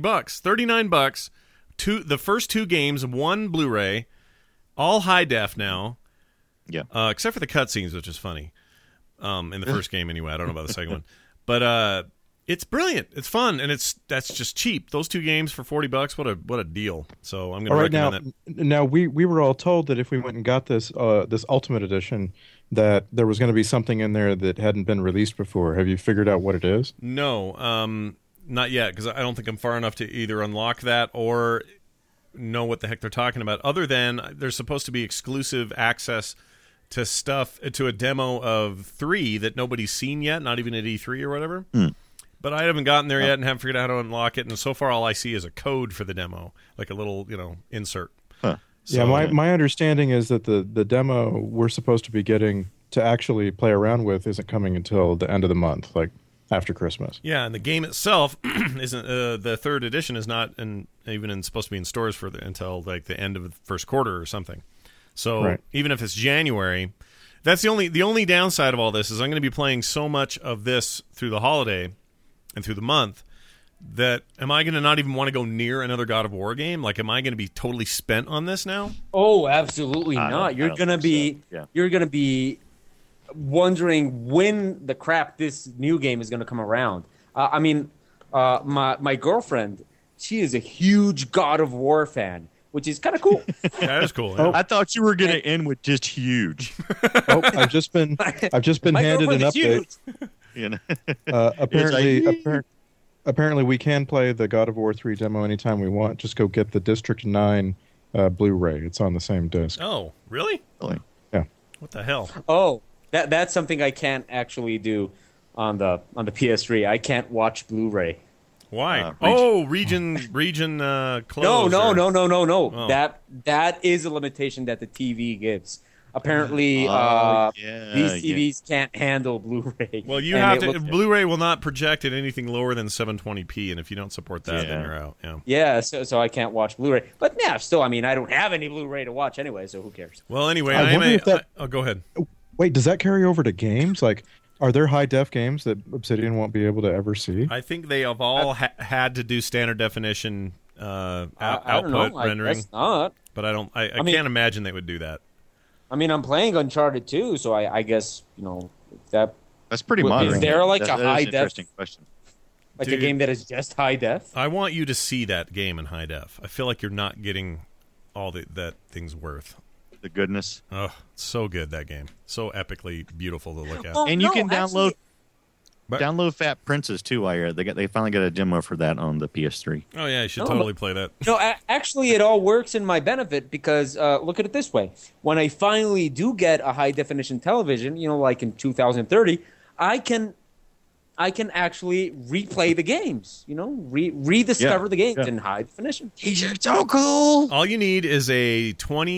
$39. The first two games, one Blu-ray, all high def now. Yeah. Except for the cutscenes, which is funny. In the first game, anyway. I don't know about the second one, but it's brilliant. It's fun, and that's just cheap. Those two games for $40, what a deal. So I'm going to recommend that. Now we were all told that if we went and got this Ultimate Edition, that there was going to be something in there that hadn't been released before. Have you figured out what it is? No, not yet, because I don't think I'm far enough to either unlock that or know what the heck they're talking about. Other than there's supposed to be exclusive access to stuff, to a demo of 3 that nobody's seen yet, not even at E3 or whatever. But I haven't gotten there yet and haven't figured out how to unlock it. And so far, all I see is a code for the demo, like a little, insert. Huh. Yeah, my understanding is that the demo we're supposed to be getting to actually play around with isn't coming until the end of the month, like after Christmas. Yeah, and the game itself isn't. The third edition is not supposed to be in stores until like the end of the first quarter or something. So even if it's January, that's the only downside of all this is I'm going to be playing so much of this through the holiday and through the month that am I going to not even want to go near another God of War game? Like, am I going to be totally spent on this now? Oh, absolutely I not. don't You're gonna think be so. Yeah. you're gonna be wondering when the crap this new game is gonna come around. My girlfriend, she is a huge God of War fan, which is kind of cool. That is cool. Yeah. I thought you were going to end with just huge. Oh, I've just been My handed an girlfriend is update. huge. You know? Apparently we can play the God of War 3 demo anytime we want. Just go get the District 9 Blu-ray. It's on the same disc. Oh, really? Really? Yeah. What the hell? Oh, that's something I can't actually do on the PS3. I can't watch Blu-ray. Why? Region. region No. closed. Oh. That is a limitation that the TV gives. Apparently, these TVs can't handle Blu-ray. Well, you And have it to. looks- Blu-ray will not project at anything lower than 720p, and if you don't support that, then you're out. Yeah. Yeah, so I can't watch Blu-ray. But yeah, still, I mean, I don't have any Blu-ray to watch anyway, so who cares? Well, anyway, I wonder if that- go ahead. Wait, does that carry over to games? Like, are there high-def games that Obsidian won't be able to ever see? I think they have all had to do standard definition I don't output know. I rendering, guess not. but I mean- can't imagine they would do that. I mean, I'm playing Uncharted 2, so I guess, that That's pretty Is modern. there like That a is high an def- interesting question. like Dude. a game that is just high def. I want you to see that game in high def. I feel like you're not getting all that thing's worth. The goodness. Oh, it's so good, that game. So epically beautiful to look at. Oh, And you no, can download. actually- Download Fat Princess too while you're at it. They finally got a demo for that on the PS3. Oh yeah, you should totally play that. No, actually, it all works in my benefit because look at it this way: when I finally do get a high definition television, like in 2030, I can actually replay the games. Rediscover the games in high definition. These are so cool. All you need is a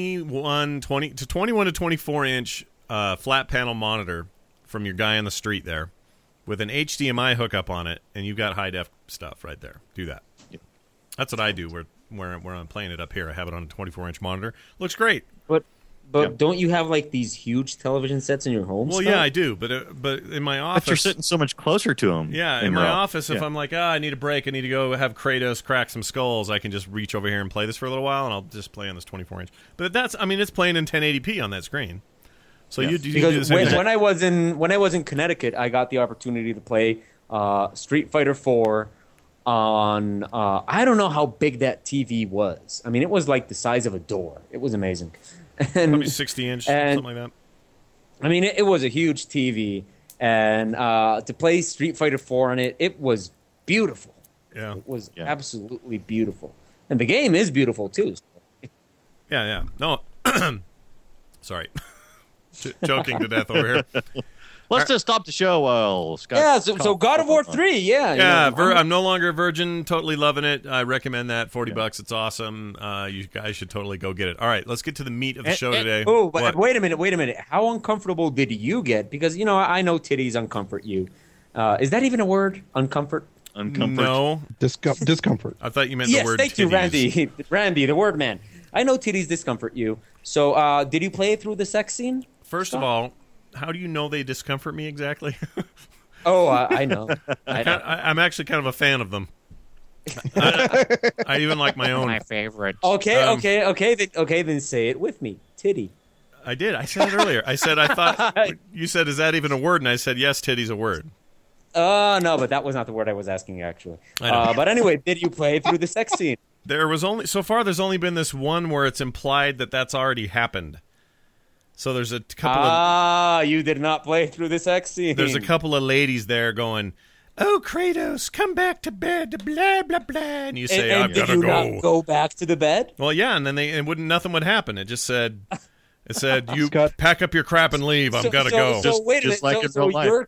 21 to 24 inch flat panel monitor from your guy on the street there, with an HDMI hookup on it, and you've got high def stuff right there. Do that. Yep. That's what I do. Where I'm playing it up here, I have it on a 24 inch monitor. Looks great. But don't you have like these huge television sets in your home? Well, yeah, I do. But in my office, But you're sitting so much closer to them. Yeah, in my office, if I'm like, I need a break, I need to go have Kratos crack some skulls, I can just reach over here and play this for a little while, and I'll just play on this 24 inch. But it's playing in 1080p on that screen. So you do the same thing. When I was in Connecticut, I got the opportunity to play Street Fighter 4 on I don't know how big that TV was. I mean, it was like the size of a door. It was amazing. And, Probably 60 inch, something like that. I mean, it was a huge TV, and to play Street Fighter 4 on it, it was beautiful. Yeah, it was absolutely beautiful, and the game is beautiful too. Yeah. No, sorry. Choking to death over here. Let's just stop the show while Scott. Yeah, so God of War 3, yeah. I'm no longer a virgin. Totally loving it. I recommend that. $40. It's awesome. You guys should totally go get it. All right, let's get to the meat of the show today. Oh, but wait a minute. How uncomfortable did you get? Because I know titties uncomfort you. Is that even a word? Uncomfort? No. Discomfort. I thought you meant the word thank titties. you, Randy, the word man. I know titties discomfort you. So did you play through the sex scene? First of all, how do you know they discomfort me exactly? Oh, I know. I'm actually kind of a fan of them. I even like my own. My favorite. Okay. Then say it with me. Titty. I did. I said it earlier. I thought you said, "Is that even a word?" And I said, "Yes, titty's a word." No, but that was not the word I was asking actually. But anyway, did you play through the sex scene? There's only been this one where it's implied that that's already happened. So there's a couple you did not play through the sex scene. There's a couple of ladies there going, "Oh, Kratos, come back to bed, blah, blah, blah." And you say, "I've got to go." Did you not go back to the bed? Well, yeah, and then nothing would happen. It just said, "You pack up your crap and leave. I've got to go." So wait a minute. Like so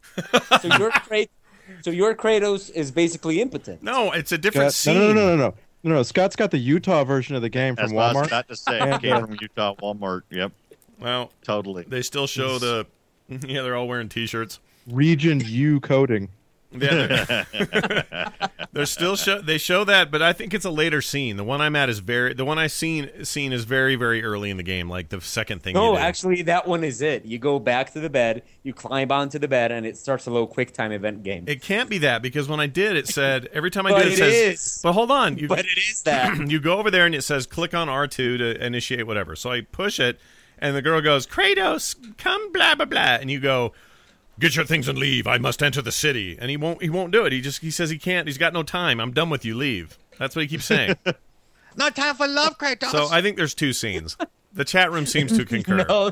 your Kratos is basically impotent. No, it's a different scene. No. Scott's got the Utah version of the game from Walmart. What I was about to say. It came from Utah Walmart. Yep. Well, totally. They still show they're all wearing T-shirts. Region U coding. Yeah, they show that, but I think it's a later scene. The one I'm at the one I seen is very, very early in the game, like the second thing. No, actually, that one is it. You go back to the bed, you climb onto the bed, and it starts a little QuickTime event game. It can't be that because when I did, it said every time I did, it says. But hold on, but it is that. You go over there and it says click on R2 to initiate whatever. So I push it, and the girl goes, "Kratos, come, blah blah blah," and you go, "Get your things and leave. I must enter the city." And he won't do it. He says he can't. He's got no time. "I'm done with you. Leave." That's what he keeps saying. No time for love, Kratos. So I think there's two scenes. The chat room seems to concur. No,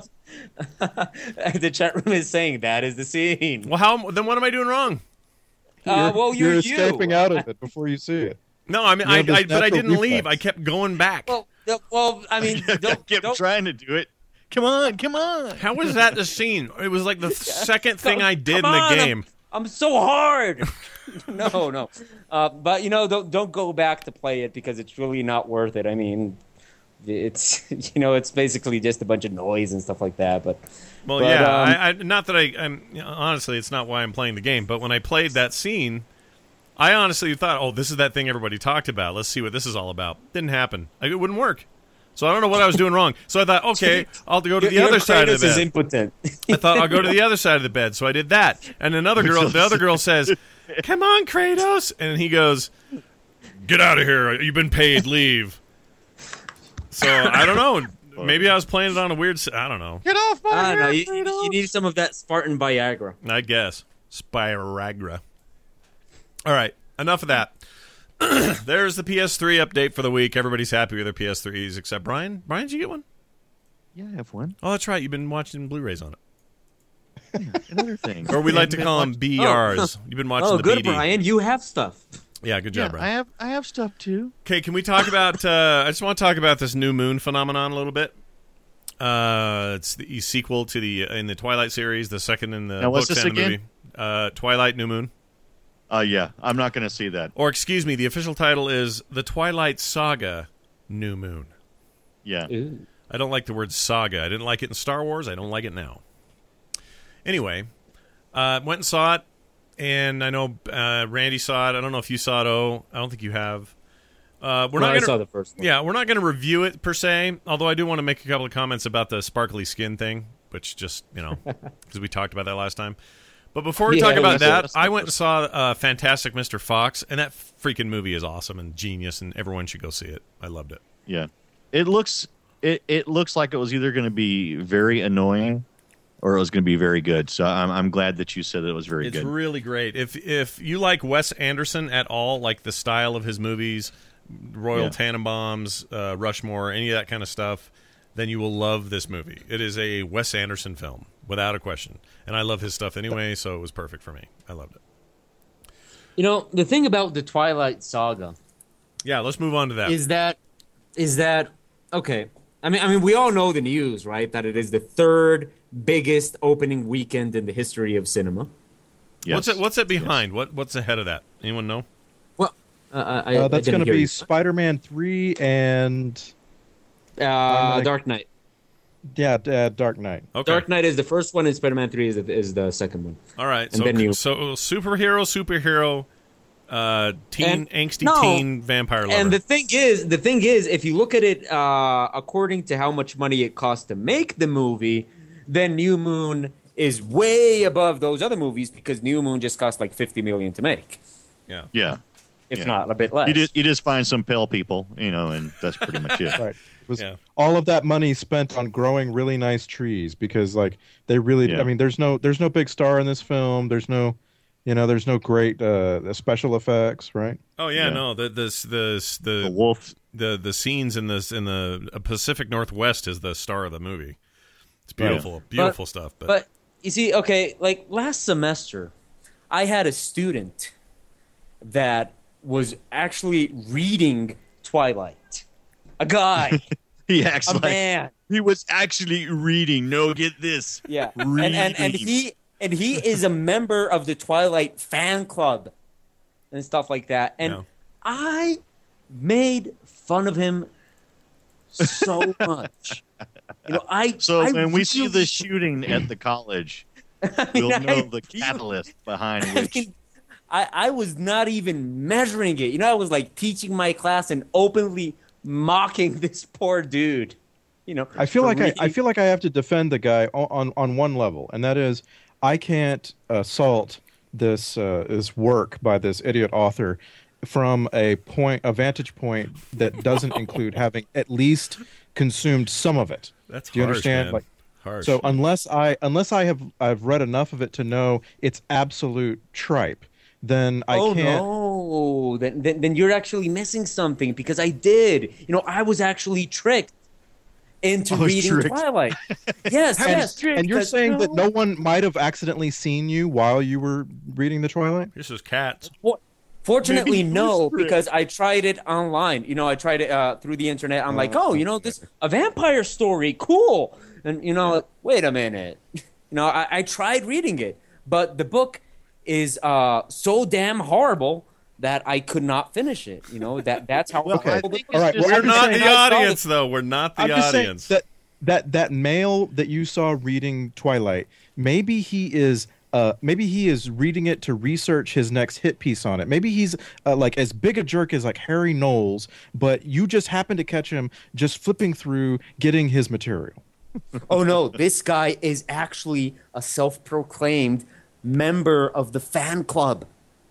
the chat room is saying that is the scene. Well, then what am I doing wrong? You're escaping out of it before you see it. No, I mean, but I didn't leave. I kept going back. Well, I mean, I kept trying to do it. Come on. How was that the scene? It was like the second thing I did in the game. I'm so hard. No. But don't go back to play it because it's really not worth it. I mean, it's it's basically just a bunch of noise and stuff like that. But not that I'm honestly, it's not why I'm playing the game. But when I played that scene, I honestly thought, "Oh, this is that thing everybody talked about. Let's see what this is all about." Didn't happen. It wouldn't work. So I don't know what I was doing wrong. So I thought, okay, I'll go to the other side of the bed. Is impotent. I thought I'll go to the other side of the bed. So I did that. And the other girl says, "Come on, Kratos." And he goes, "Get out of here. You've been paid. Leave." So I don't know. Maybe I was playing it on a weird... I don't know. Get off my hair, you need some of that Spartan Viagra. I guess. Spiragra. All right. Enough of that. There's the PS3 update for the week. Everybody's happy with their PS3s except Brian. Brian, did you get one? Yeah, I have one. Oh, that's right. You've been watching Blu-rays on it. Another thing. Or we like to call them BERs. You've been watching Oh, the good, BD. Brian. You have stuff. Yeah, good Yeah, job, Brian. I have stuff too. Okay, can we talk about? I just want to talk about this new moon phenomenon a little bit. It's the sequel to the in the Twilight series, the second in the Now, what's books this and the again? movie. Twilight New Moon, Yeah, I'm not going to see that. or excuse me, the official title is the Twilight Saga New Moon. Yeah. I don't like the word saga. I didn't like it in Star Wars. I don't like it now. Anyway, went and saw it, and I know Randy saw it. I don't know if you saw it. I don't think you have. I saw the first one. Yeah, we're not going to review it per se, although I do want to make a couple of comments about the sparkly skin thing, which just, because we talked about that last time. But before we Yeah, talk about that's- that, I went and saw Fantastic Mr. Fox, and that freaking movie is awesome and genius, and everyone should go see it. I loved it. Yeah. It looks like it was either going to be very annoying or it was going to be very good. So I'm glad that you said it was very It's good. really great. If you like Wes Anderson at all, like the style of his movies, Royal Yeah. Tenenbaums, Rushmore, any of that kind of stuff, then you will love this movie. It is a Wes Anderson film, without a question. And I love his stuff anyway, so it was perfect for me. I loved it. The thing about the Twilight Saga Yeah, let's move on to that. is that okay? I mean, we all know the news, right? That it is the third biggest opening weekend in the history of cinema. Yes. What's it behind? What's ahead of that? Anyone know? Well, I That's going to be Spider-Man 3 and Dark Knight. Dark Knight. Okay. Dark Knight is the first one, and Spider-Man 3 is the second one. All right. And then you- So superhero, angsty No. teen vampire lover. And the thing is, if you look at it according to how much money it cost to make the movie, then New Moon is way above those other movies because New Moon just cost like $50 million to make, yeah. Yeah. if Yeah. not a bit less. You just find some pale people, and that's pretty much it. Right. It was Yeah. all of that money spent on growing really nice trees because they really Yeah. I mean there's no big star in this film. There's no great special effects, right? Oh yeah, Yeah. no. The The wolf. the scenes in the Pacific Northwest is the star of the movie. It's beautiful, beautiful stuff. But you see, okay, like last semester, I had a student that was actually reading Twilight. A guy, He acts a like man. he was actually reading. No, get this. Yeah, Reading. and he is a member of the Twilight fan club and stuff like that. And Yeah. I made fun of him so much. So I when we see really- the shooting at the college, we'll I know the feel- catalyst behind I which. mean, I was not even measuring it. I was like teaching my class and openly mocking this poor dude. I feel for like I reading- feel like I have to defend the guy on one level, and that is I can't assault this work by this idiot author from a vantage point that doesn't include having at least consumed some of it. that's Do you harsh, understand? man. Harsh. So unless I've read enough of it to know it's absolute tripe, then I can't. no! Then you're actually missing something because I did. I was actually tricked into reading tricked. Twilight. Yes, tricked. And you're because- saying that no one might have accidentally seen you while you were reading the Twilight? This is cats. Fortunately, Maybe no, Bruce because I tried it online. I tried it through the internet. I'm like, this a vampire story, cool. And wait a minute. I tried reading it, but the book is so damn horrible that I could not finish it. That's how. Well, I horrible think the- All right, well, We're I'm just not saying- the audience, though. We're not the I'm just saying audience. that male that you saw reading Twilight, maybe he is reading it to research his next hit piece on it. Maybe he's like as big a jerk as like Harry Knowles, but you just happen to catch him just flipping through, getting his material. Oh no, this guy is actually a self-proclaimed member of the fan club.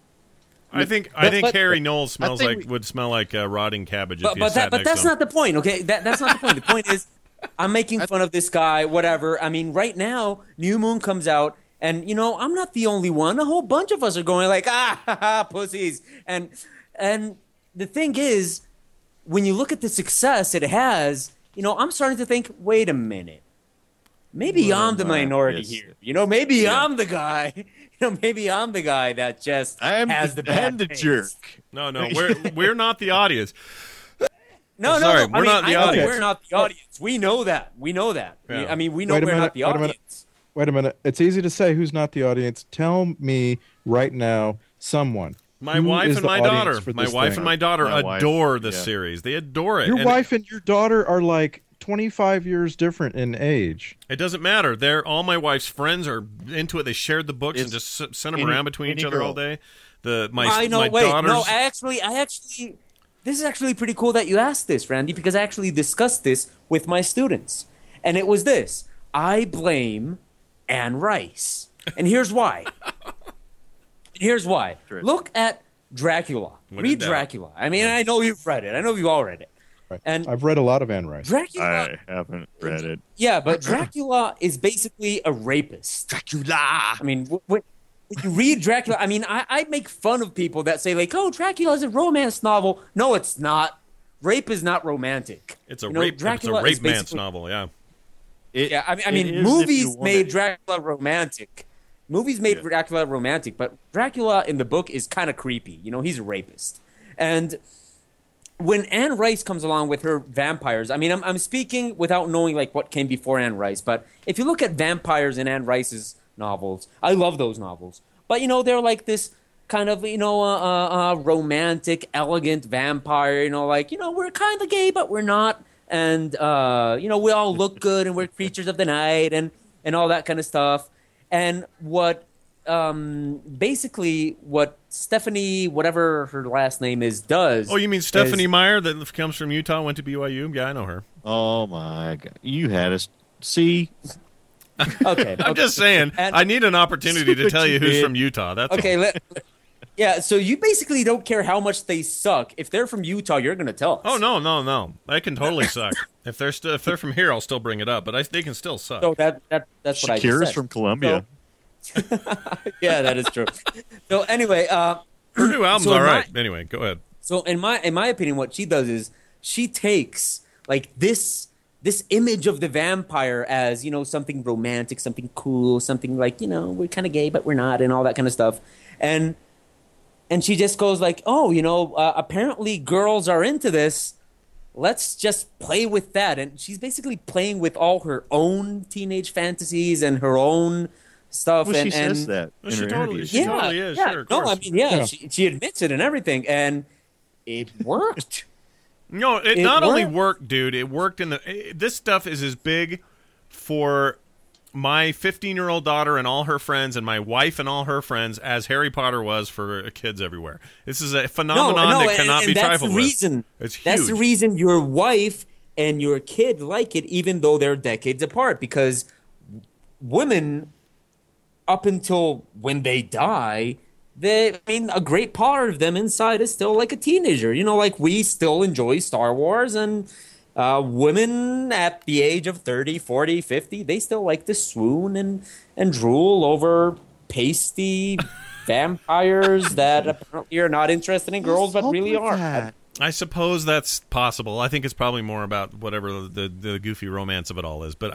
I think but- Harry Knowles smells think like would smell like rotting cabbage if you But sat next that's to him. not the point, okay? That's not the point. The point is, I'm making fun of this guy, whatever. I mean, right now, New Moon comes out, and I'm not the only one. A whole bunch of us are going like, pussies. And the thing is, when you look at the success it has, I'm starting to think, wait a minute. maybe I'm the minority yes. here. You know, maybe Yeah. I'm the guy. You know, maybe I'm the guy that just has the bad the taste. jerk. No, we're not the audience. No, Sorry, no, we're not the I know audience. we're not the audience. We know that. We know that. Yeah. I mean, we know Wait a we're minute, not the wait a minute. audience. Wait a minute. It's easy to say who's not the audience. Tell me right now, someone. My Who wife is and the my audience daughter. for My this wife thing? and my daughter My wife, adore this yeah. series. They adore it. Your And wife and your daughter are like 25 years different in age. It doesn't matter. They're all my wife's friends are into it. They shared the books and It's just sent them any- around between any each other girl. all day. My Wait, daughters. no, I actually, this is actually pretty cool that you asked this, Randy, because I actually discussed this with my students. And it was this: I blame Anne Rice. And here's why. Sure. Look at Dracula. When in Read doubt. Dracula. I mean, I know you've read it. I know you've all read it. Right. And I've read a lot of Anne Rice. Dracula, I haven't read it. yeah, but Dracula is basically a rapist. Dracula. I mean, when you read Dracula, I mean, I make fun of people that say, like, oh, Dracula is a romance novel. No, it's not. Rape is not romantic. It's a You know, rape. It's a Dracula is rape man's basically- novel. Yeah. Yeah, I It mean, is if movies you want made it. Dracula romantic. Movies made Yeah. Dracula romantic, but Dracula in the book is kind of creepy. You know, he's a rapist. And when Anne Rice comes along with her vampires, I mean, I'm speaking without knowing like what came before Anne Rice, but if you look at vampires in Anne Rice's novels, I love those novels. But you know, they're like this kind of romantic, elegant vampire. You know, like we're kind of gay, but we're not, and we all look good, and we're creatures of the night, and all that kind of stuff. And what basically what Stephanie, whatever her last name is, does. Oh, you mean Stephanie Meyer that comes from Utah, went to BYU? Yeah, I know her. Oh my god! You had us. See, Okay, I'm just saying. And- I need an opportunity to what tell you you who's did. from Utah. That's okay. all. Yeah, so you basically don't care how much they suck. If they're from Utah, you're going to tell us. Oh no! They can totally suck. If they're if they're from here, I'll still bring it up. But they can still suck. So that's what I just Shakira's said. from Colombia. Yeah, that is true. So anyway, Her new album's so all in right. Anyway, go ahead. So in my opinion, what she does is she takes like this image of the vampire as something romantic, something cool, something like we're kind of gay but we're not, and all that kind of stuff, and she just goes like, apparently girls are into this. Let's just play with that, and she's basically playing with all her own teenage fantasies and her own stuff. Well, and, she and says that Well, in she her totally- interviews. she totally is, yeah. sure, of No, course. I mean, she admits it and everything, and it worked. No, it It not only worked. worked, dude. It worked this stuff is as big for my 15-year-old daughter and all her friends, and my wife and all her friends, as Harry Potter was for kids everywhere. This is a phenomenon that cannot be that's trifled the reason. with. It's huge. That's the reason your wife and your kid like it, even though they're decades apart. Because women, up until when they die, a great part of them inside is still like a teenager. Like we still enjoy Star Wars, and women at the age of 30, 40, 50, they still like to swoon and drool over pasty vampires that apparently are not interested in girls, but really are. I suppose that's possible. I think it's probably more about whatever the goofy romance of it all is. But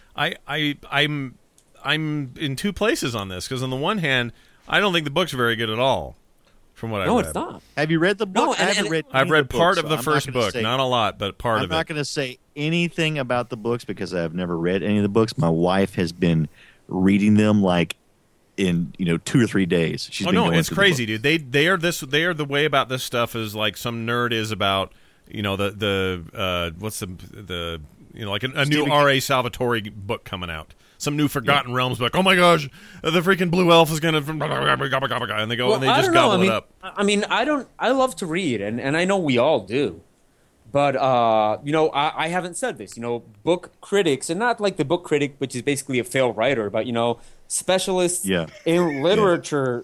I'm in two places on this, because on the one hand, I don't think the book's very good at all. From what I No, read. it's not. Have you read the book? No, I haven't and- read. I've any read of the part books, of the so I'm first not gonna book, say- not a lot, but part I'm of not it. going to say anything about the books because I've never read any of the books. My wife has been reading them like in 2 or 3 days. She's Oh been no, going it's through the crazy, book. dude. They are the way about this stuff is like some nerd is about what's the like a new Stephen R.A. Salvatore book coming out. Some new Forgotten Realms book. Oh my gosh, the freaking blue elf is gonna and they go and they I just don't know. gobble it up. I love to read, and I know we all do. But I haven't said this. Book critics, and not like the book critic, which is basically a failed writer, but specialists Yeah. in literature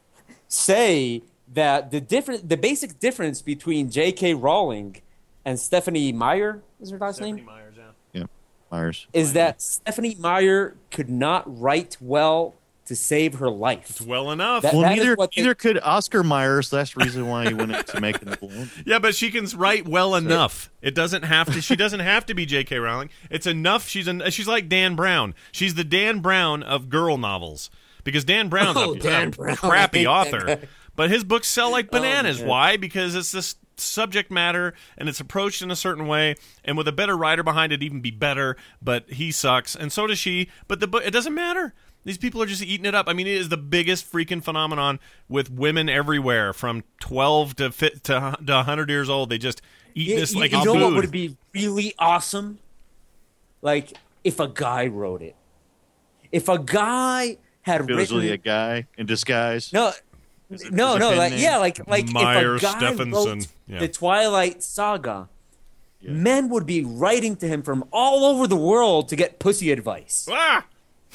say that the basic difference between J.K. Rowling and Stephanie Meyer, is her last name? Myers. Is that Stephanie Meyer could not write well to save her life. Well enough. That- Well, is neither what they- neither could Oscar Myers. That's the reason why he went into making the balloon. Yeah, but she can write well enough. It doesn't have to. She doesn't have to be J.K. Rowling. It's enough. She's like Dan Brown. She's the Dan Brown of girl novels because Dan Brown's Oh, a Dan Brown. crappy I hate that author, guy. but his books sell like bananas. man. Why? Because it's this subject matter and it's approached in a certain way, and with a better writer behind it, even be better. But he sucks, and so does she. But the book, it doesn't matter. These people are just eating it up. I mean, it is the biggest freaking phenomenon with women everywhere, from 12 to 100 years old. They just eat this like you it's know food. what would be really awesome? Like if a guy wrote it. If a guy had It was really a written guy in disguise. no, Is it no, a no, pen like name? yeah, like Meyer if a guy Stephenson. wrote Yeah. the Twilight Saga, Yeah. men would be writing to him from all over the world to get pussy advice. Ah!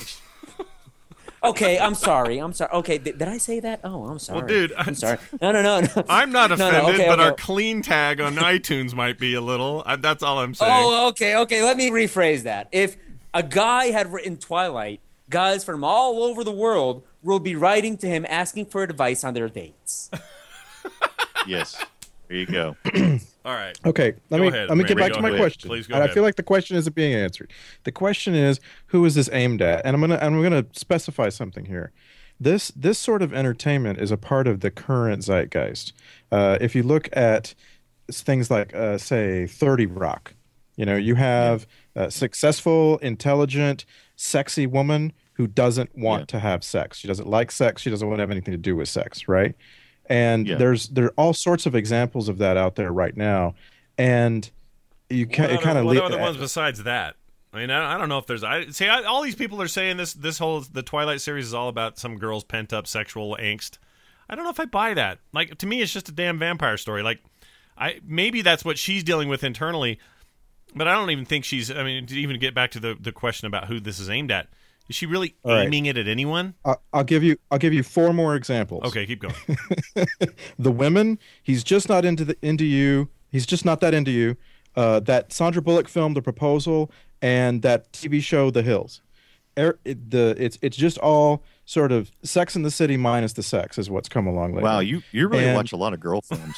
Okay, I'm sorry. Okay, did I say that? Oh, I'm sorry. dude, I'm sorry. No. I'm not No, offended, okay, but okay. our clean tag on iTunes might be a little. That's all I'm saying. Oh, okay. Let me rephrase that. If a guy had written Twilight, guys from all over the world will be writing to him asking for advice on their dates. Yes. There you go. All right. Okay, Go let me ahead, let me get Randy, back go to my ahead. question. Please go And I ahead. feel like the question isn't being answered. The question is, who is this aimed at? And I'm gonna specify something here. This sort of entertainment is a part of the current zeitgeist. If you look at things like, say, 30 Rock, you have a successful, intelligent, sexy woman who doesn't want to have sex. She doesn't like sex. She doesn't want to have anything to do with sex, right? And there are all sorts of examples of that out there right now. And What other ones besides that? I mean, I don't know if there's. All these people are saying the Twilight series is all about some girl's pent up sexual angst. I don't know if I buy that. Like, to me, it's just a damn vampire story. Like, maybe that's what she's dealing with internally, but I don't even think she's. I mean, to even get back to the question about who this is aimed at, is she really aiming it at anyone? I'll give you 4 more examples. Okay, keep going. The women, he's just not into you. He's just not that into you. That Sandra Bullock film, The Proposal, and that TV show, The Hills. It's just all sort of Sex in the City minus the sex is what's come along lately. Wow, you really watch a lot of girl films.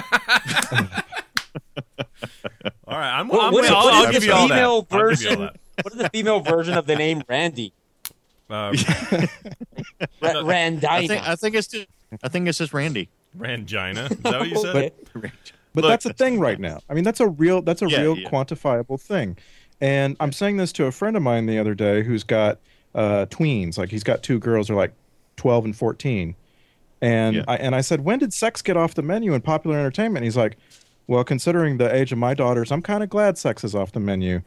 All right, What I'll is give the you all that. female I'll give you all version? that. What is the female version of the name Randy? Randina. I think it's just Randy. Rangina. Is that what you said? But Look, that's a thing right now. I mean, that's a real Yeah. quantifiable thing. And I'm saying this to a friend of mine the other day who's got tweens. Like, he's got 2 girls who are like 12 and 14. And I said, when did sex get off the menu in popular entertainment? And he's like, well, considering the age of my daughters, I'm kind of glad sex is off the menu.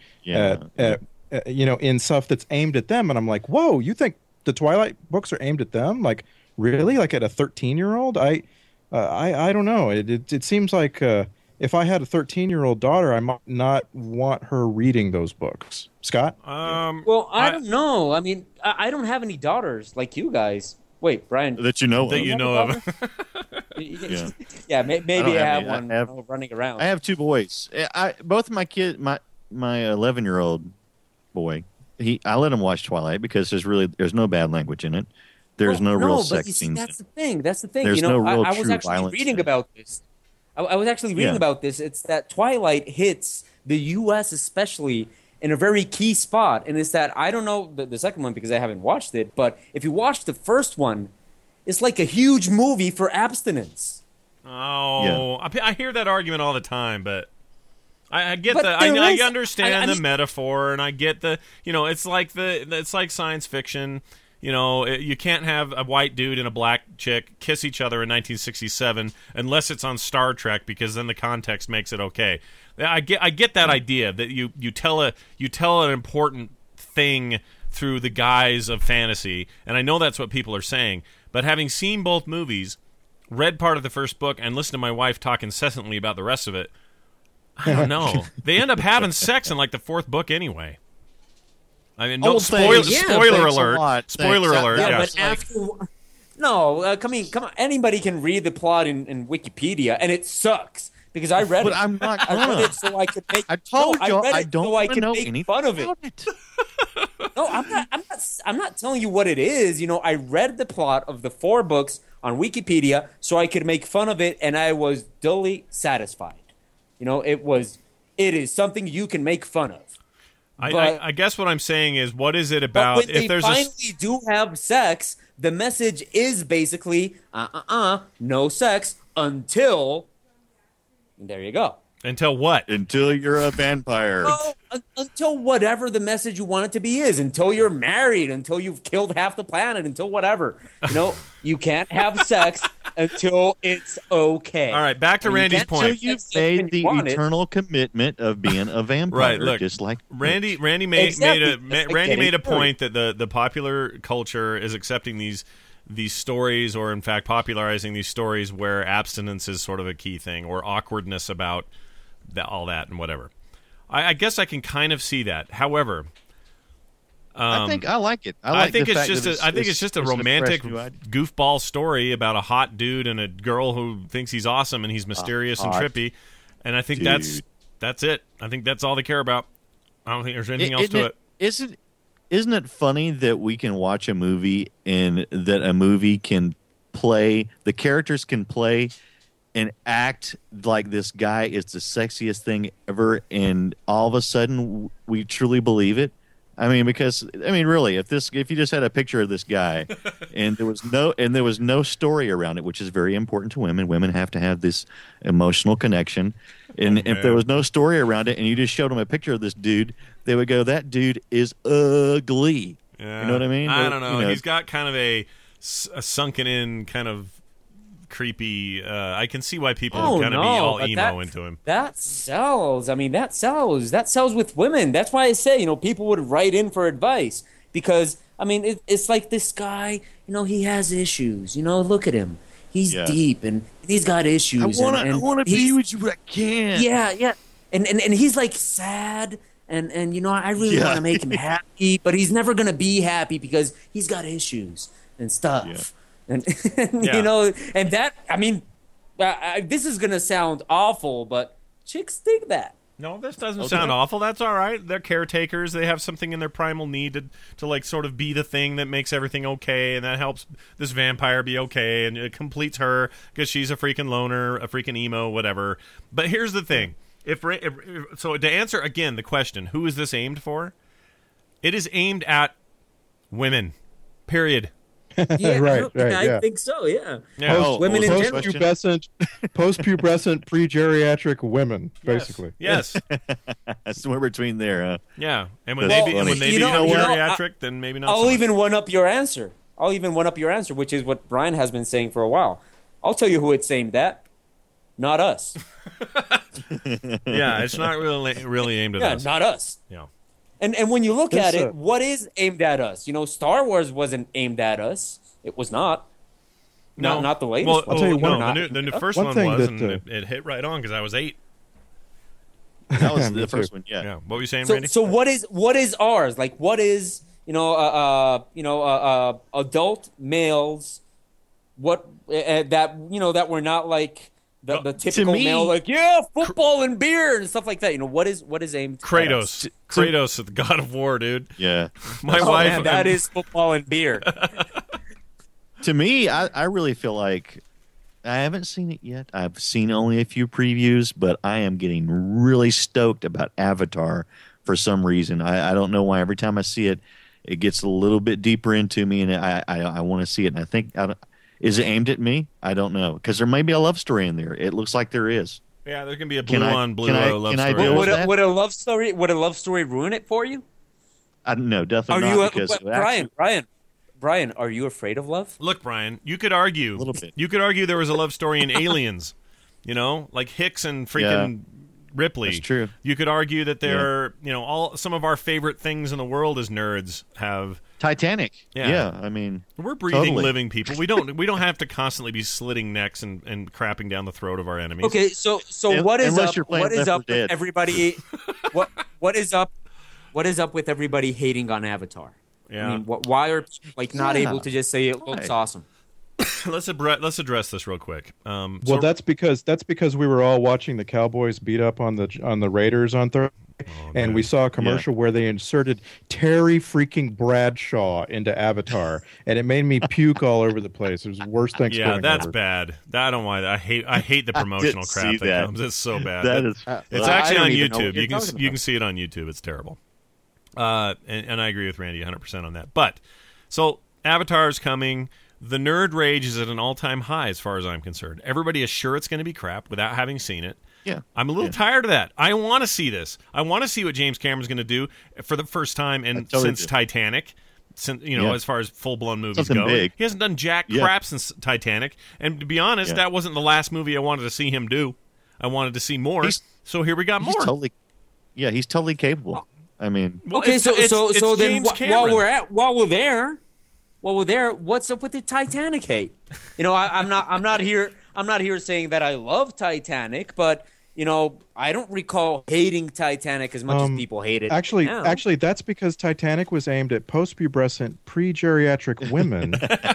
In stuff that's aimed at them. And I'm like, whoa, you think the Twilight books are aimed at them? Like, really? Like at a 13-year-old? I don't know. It seems like if I had a 13-year-old daughter, I might not want her reading those books. Scott? Well, I don't know. I mean, I don't have any daughters like you guys. Wait, Brian. That you know that of. you know of. Yeah, maybe I have any. one running around. I have 2 boys. Both of my kids, my 11-year-old boy, I let him watch Twilight because there's no bad language in it. There's no real sex but you see, scenes. that's the thing. That's the thing. There's no real I was true actually violence reading in it. about this. I was actually reading about this. It's that Twilight hits the U.S. especially in a very key spot, and it's that I don't know the second one because I haven't watched it. But if you watch the first one, it's like a huge movie for abstinence. Oh, I hear that argument all the time, but I get But the there I is- understand I the mean- metaphor, and I get it's like science fiction. You can't have a white dude and a black chick kiss each other in 1967 unless it's on Star Trek, because then the context makes it okay. I get that idea that you tell an important thing through the guise of fantasy, and I know that's what people are saying. But having seen both movies, read part of the first book, and listened to my wife talk incessantly about the rest of it, I don't know. They end up having sex in like the 4th book anyway. I mean, no spoiler thanks a alert. lot. Spoiler Thanks. alert. Yeah, Yes. but after come on. Anybody can read the plot in Wikipedia, and it sucks because I read But it. I'm not I read gonna. it so I could make. I told No, you read I it don't so I want to can know make anything fun of it. about it. No, I'm not telling you what it is. I read the plot of the 4 books on Wikipedia so I could make fun of it, and I was dully satisfied. It is something you can make fun of. I guess what I'm saying is, what is it But about? when If they there's finally do have sex, the message is basically, no sex until. And there you go. until what? Until you're a vampire. Well, until whatever the message you want it to be is. Until you're married. Until you've killed half the planet. Until whatever. You can't have sex until it's okay. All right, back to Randy's Until point. you've Sex when made the you want it. eternal commitment of being a vampire. Right, look, just like Randy made Exactly. a Just like Randy getting made a point married. that the popular culture is accepting these stories, or in fact popularizing these stories where abstinence is sort of a key thing, or awkwardness about all that and whatever. I guess I can kind of see that. However, I think I like it. I think it's just a it's romantic fresh new idea. goofball story about a hot dude and a girl who thinks he's awesome and he's mysterious and hot trippy, and I think dude. that's it. I think that's all they care about. I don't think there's anything else to it. Isn't it funny that we can watch a movie and that a movie can play, the characters can play and act like this guy is the sexiest thing ever, and all of a sudden we truly believe it? Really, if you just had a picture of this guy and there was no story around it, which is very important to women have to have this emotional connection. And if there was no story around it and you just showed them a picture of this dude, they would go, "That dude is ugly." Yeah. You know what I mean? I don't know. You know, He's got kind of a sunken in kind of creepy. I can see why people Oh, would kind of be no, all but emo into him. That sells. I mean, that sells. That sells with women. That's why I say, people would write in for advice because, it's like this guy, he has issues. Look at him. He's deep and he's got issues. I want to be with you, but I can't. Yeah. And he's like sad. And I really want to make him happy, but he's never going to be happy because he's got issues and stuff. Yeah. And, Yeah. and that, this is going to sound awful, but chicks dig that. No, this doesn't sound awful. That's all right. They're caretakers. They have something in their primal need to like sort of be the thing that makes everything okay, and that helps this vampire be okay, and it completes her because she's a freaking loner, a freaking emo, whatever. But here's the thing: so to answer again the question, who is this aimed for? It is aimed at women. Period. Yeah, Right, I yeah. think so. Yeah. Yeah. Women in general. Post-pubescent, pre-geriatric women, basically. Yes. That's somewhere between there, huh? Yeah. And when That's they funny. when they You be know- geriatric, then maybe not. so I'll much. even one up your answer. Which is what Brian has been saying for a while. I'll tell you who it's aimed at. Not us. Yeah, it's not really aimed at Yeah, us. not us. Yeah. And when you look This, at it, what is aimed at us? Star Wars wasn't aimed at us. It was not. No, Not the latest Well, one. I'll tell you no, one- the new first one one thing was, that, and it hit right on because I was 8. That was Me the too. first one, yeah. Yeah. What were you saying, So, Randy? so what is ours? Like, what is adult males? What that we're not like the typical me- male, like football and beer and stuff like that. What is aimed at us? Kratos. Kratos, the god of war, dude. Yeah. My Oh, wife. man, that is football and beer. To me, I really feel like I haven't seen it yet. I've seen only a few previews, but I am getting really stoked about Avatar for some reason. I don't know why. Every time I see it, it gets a little bit deeper into me, and I want to see it. And I think, is it aimed at me? I don't know, because there may be a love story in there. It looks like there is. Yeah, there can be a Can I- blue-on, can I- love can I story. deal with would, that? would a love story ruin it for you? I don't know, Are definitely you not. Because Brian? Are you afraid of love? Look, Brian, you could argue. A little bit. You could argue there was a love story in Aliens. Like Hicks and freaking Ripley. That's true. You could argue that there are, some of our favorite things in the world as nerds have. Titanic. Yeah. Yeah, I mean, We're breathing, totally. living people. We don't have to constantly be slitting necks and crapping down the throat of our enemies. Okay, so Un- what is unless up? you're playing What is Left up 4 Dead. with everybody? what is up? What is up with everybody hating on Avatar? Yeah. I mean, why are not Yeah. able to just say it looks Why? awesome? let's address this real quick. Well, that's because we were all watching the Cowboys beat up on the Raiders on Thursday, and we saw a commercial where they inserted Terry freaking Bradshaw into Avatar, and it made me puke all over the place. It was the worst Thanksgiving. Yeah, that's ever. bad. I don't want that. I hate the promotional didn't crap see that that. comes. It's so bad. That is. It's I actually don't on even know what YouTube. you're You can talking you can about. see it on YouTube. It's terrible. And I agree with Randy 100% on that. But so Avatar is coming. The nerd rage is at an all-time high as far as I'm concerned. Everybody is sure it's going to be crap without having seen it. Yeah. I'm a little tired of that. I want to see this. I want to see what James Cameron's going to do for the first time since Titanic. Since, as far as full-blown movies Something go. big. He hasn't done jack crap since Titanic. And to be honest, that wasn't the last movie I wanted to see him do. I wanted to see more. So here we got more. He's totally capable. I mean, Well, Okay, it's so then James Cameron. while we're there, what's up with the Titanic hate? I'm not here saying that I love Titanic, but I don't recall hating Titanic as much as people hate it. now. Actually, that's because Titanic was aimed at post-pubescent, pre-geriatric women,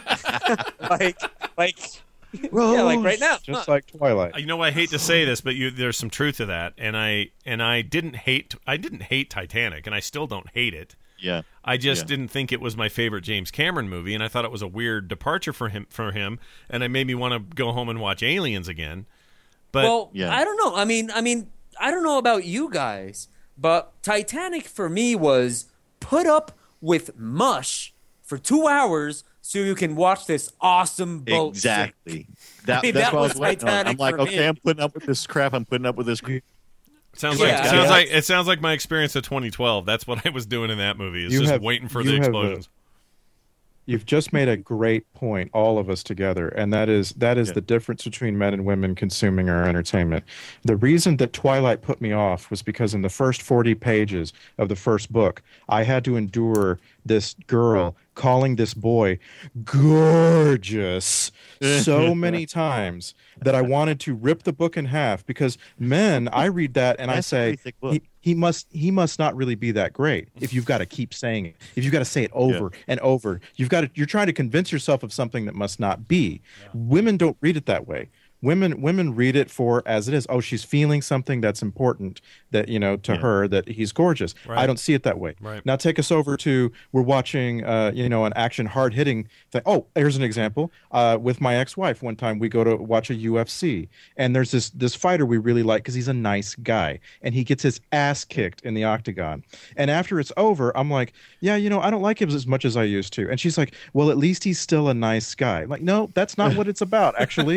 like right now. just like Twilight. I hate to say this, but there's some truth to that. And I didn't hate Titanic, and I still don't hate it. yeah. I just didn't think it was my favorite James Cameron movie, and I thought it was a weird departure for him, and it made me want to go home and watch Aliens again. But I don't know. I mean, I don't know about you guys, but Titanic for me was put up with mush for 2 hours so you can watch this awesome boat. Exactly. sink. That's that what I was was waiting on. I'm Titanic like, for me. okay, I'm putting up with this crap. I'm putting up with this. sounds Yeah. like it sounds like my experience of 2012. That's what I was doing in that movie. Is just waiting for the explosions. You've just made a great point, all of us together, and that is the difference between men and women consuming our entertainment. The reason that Twilight put me off was because in the first 40 pages of the first book, I had to endure this girl calling this boy gorgeous so many times that I wanted to rip the book in half, because men, I read that and I That's a say, pretty thick book. he must not really be that great if you've got to keep saying it. If you've got to say it over and over, you're trying to convince yourself of something that must not be. Women don't read it that way. Women read it for as it is. Oh, she's feeling something that's important that, to her, that he's gorgeous. Right. I don't see it that way. Right. Now take us over to, we're watching, an action hard hitting thing. Oh, here's an example. With my ex-wife, one time we go to watch a UFC, and there's this fighter we really like because he's a nice guy, and he gets his ass kicked in the octagon. And after it's over, I'm like, yeah, I don't like him as much as I used to. And she's like, well, at least he's still a nice guy. I'm like, no, that's not what it's about, actually.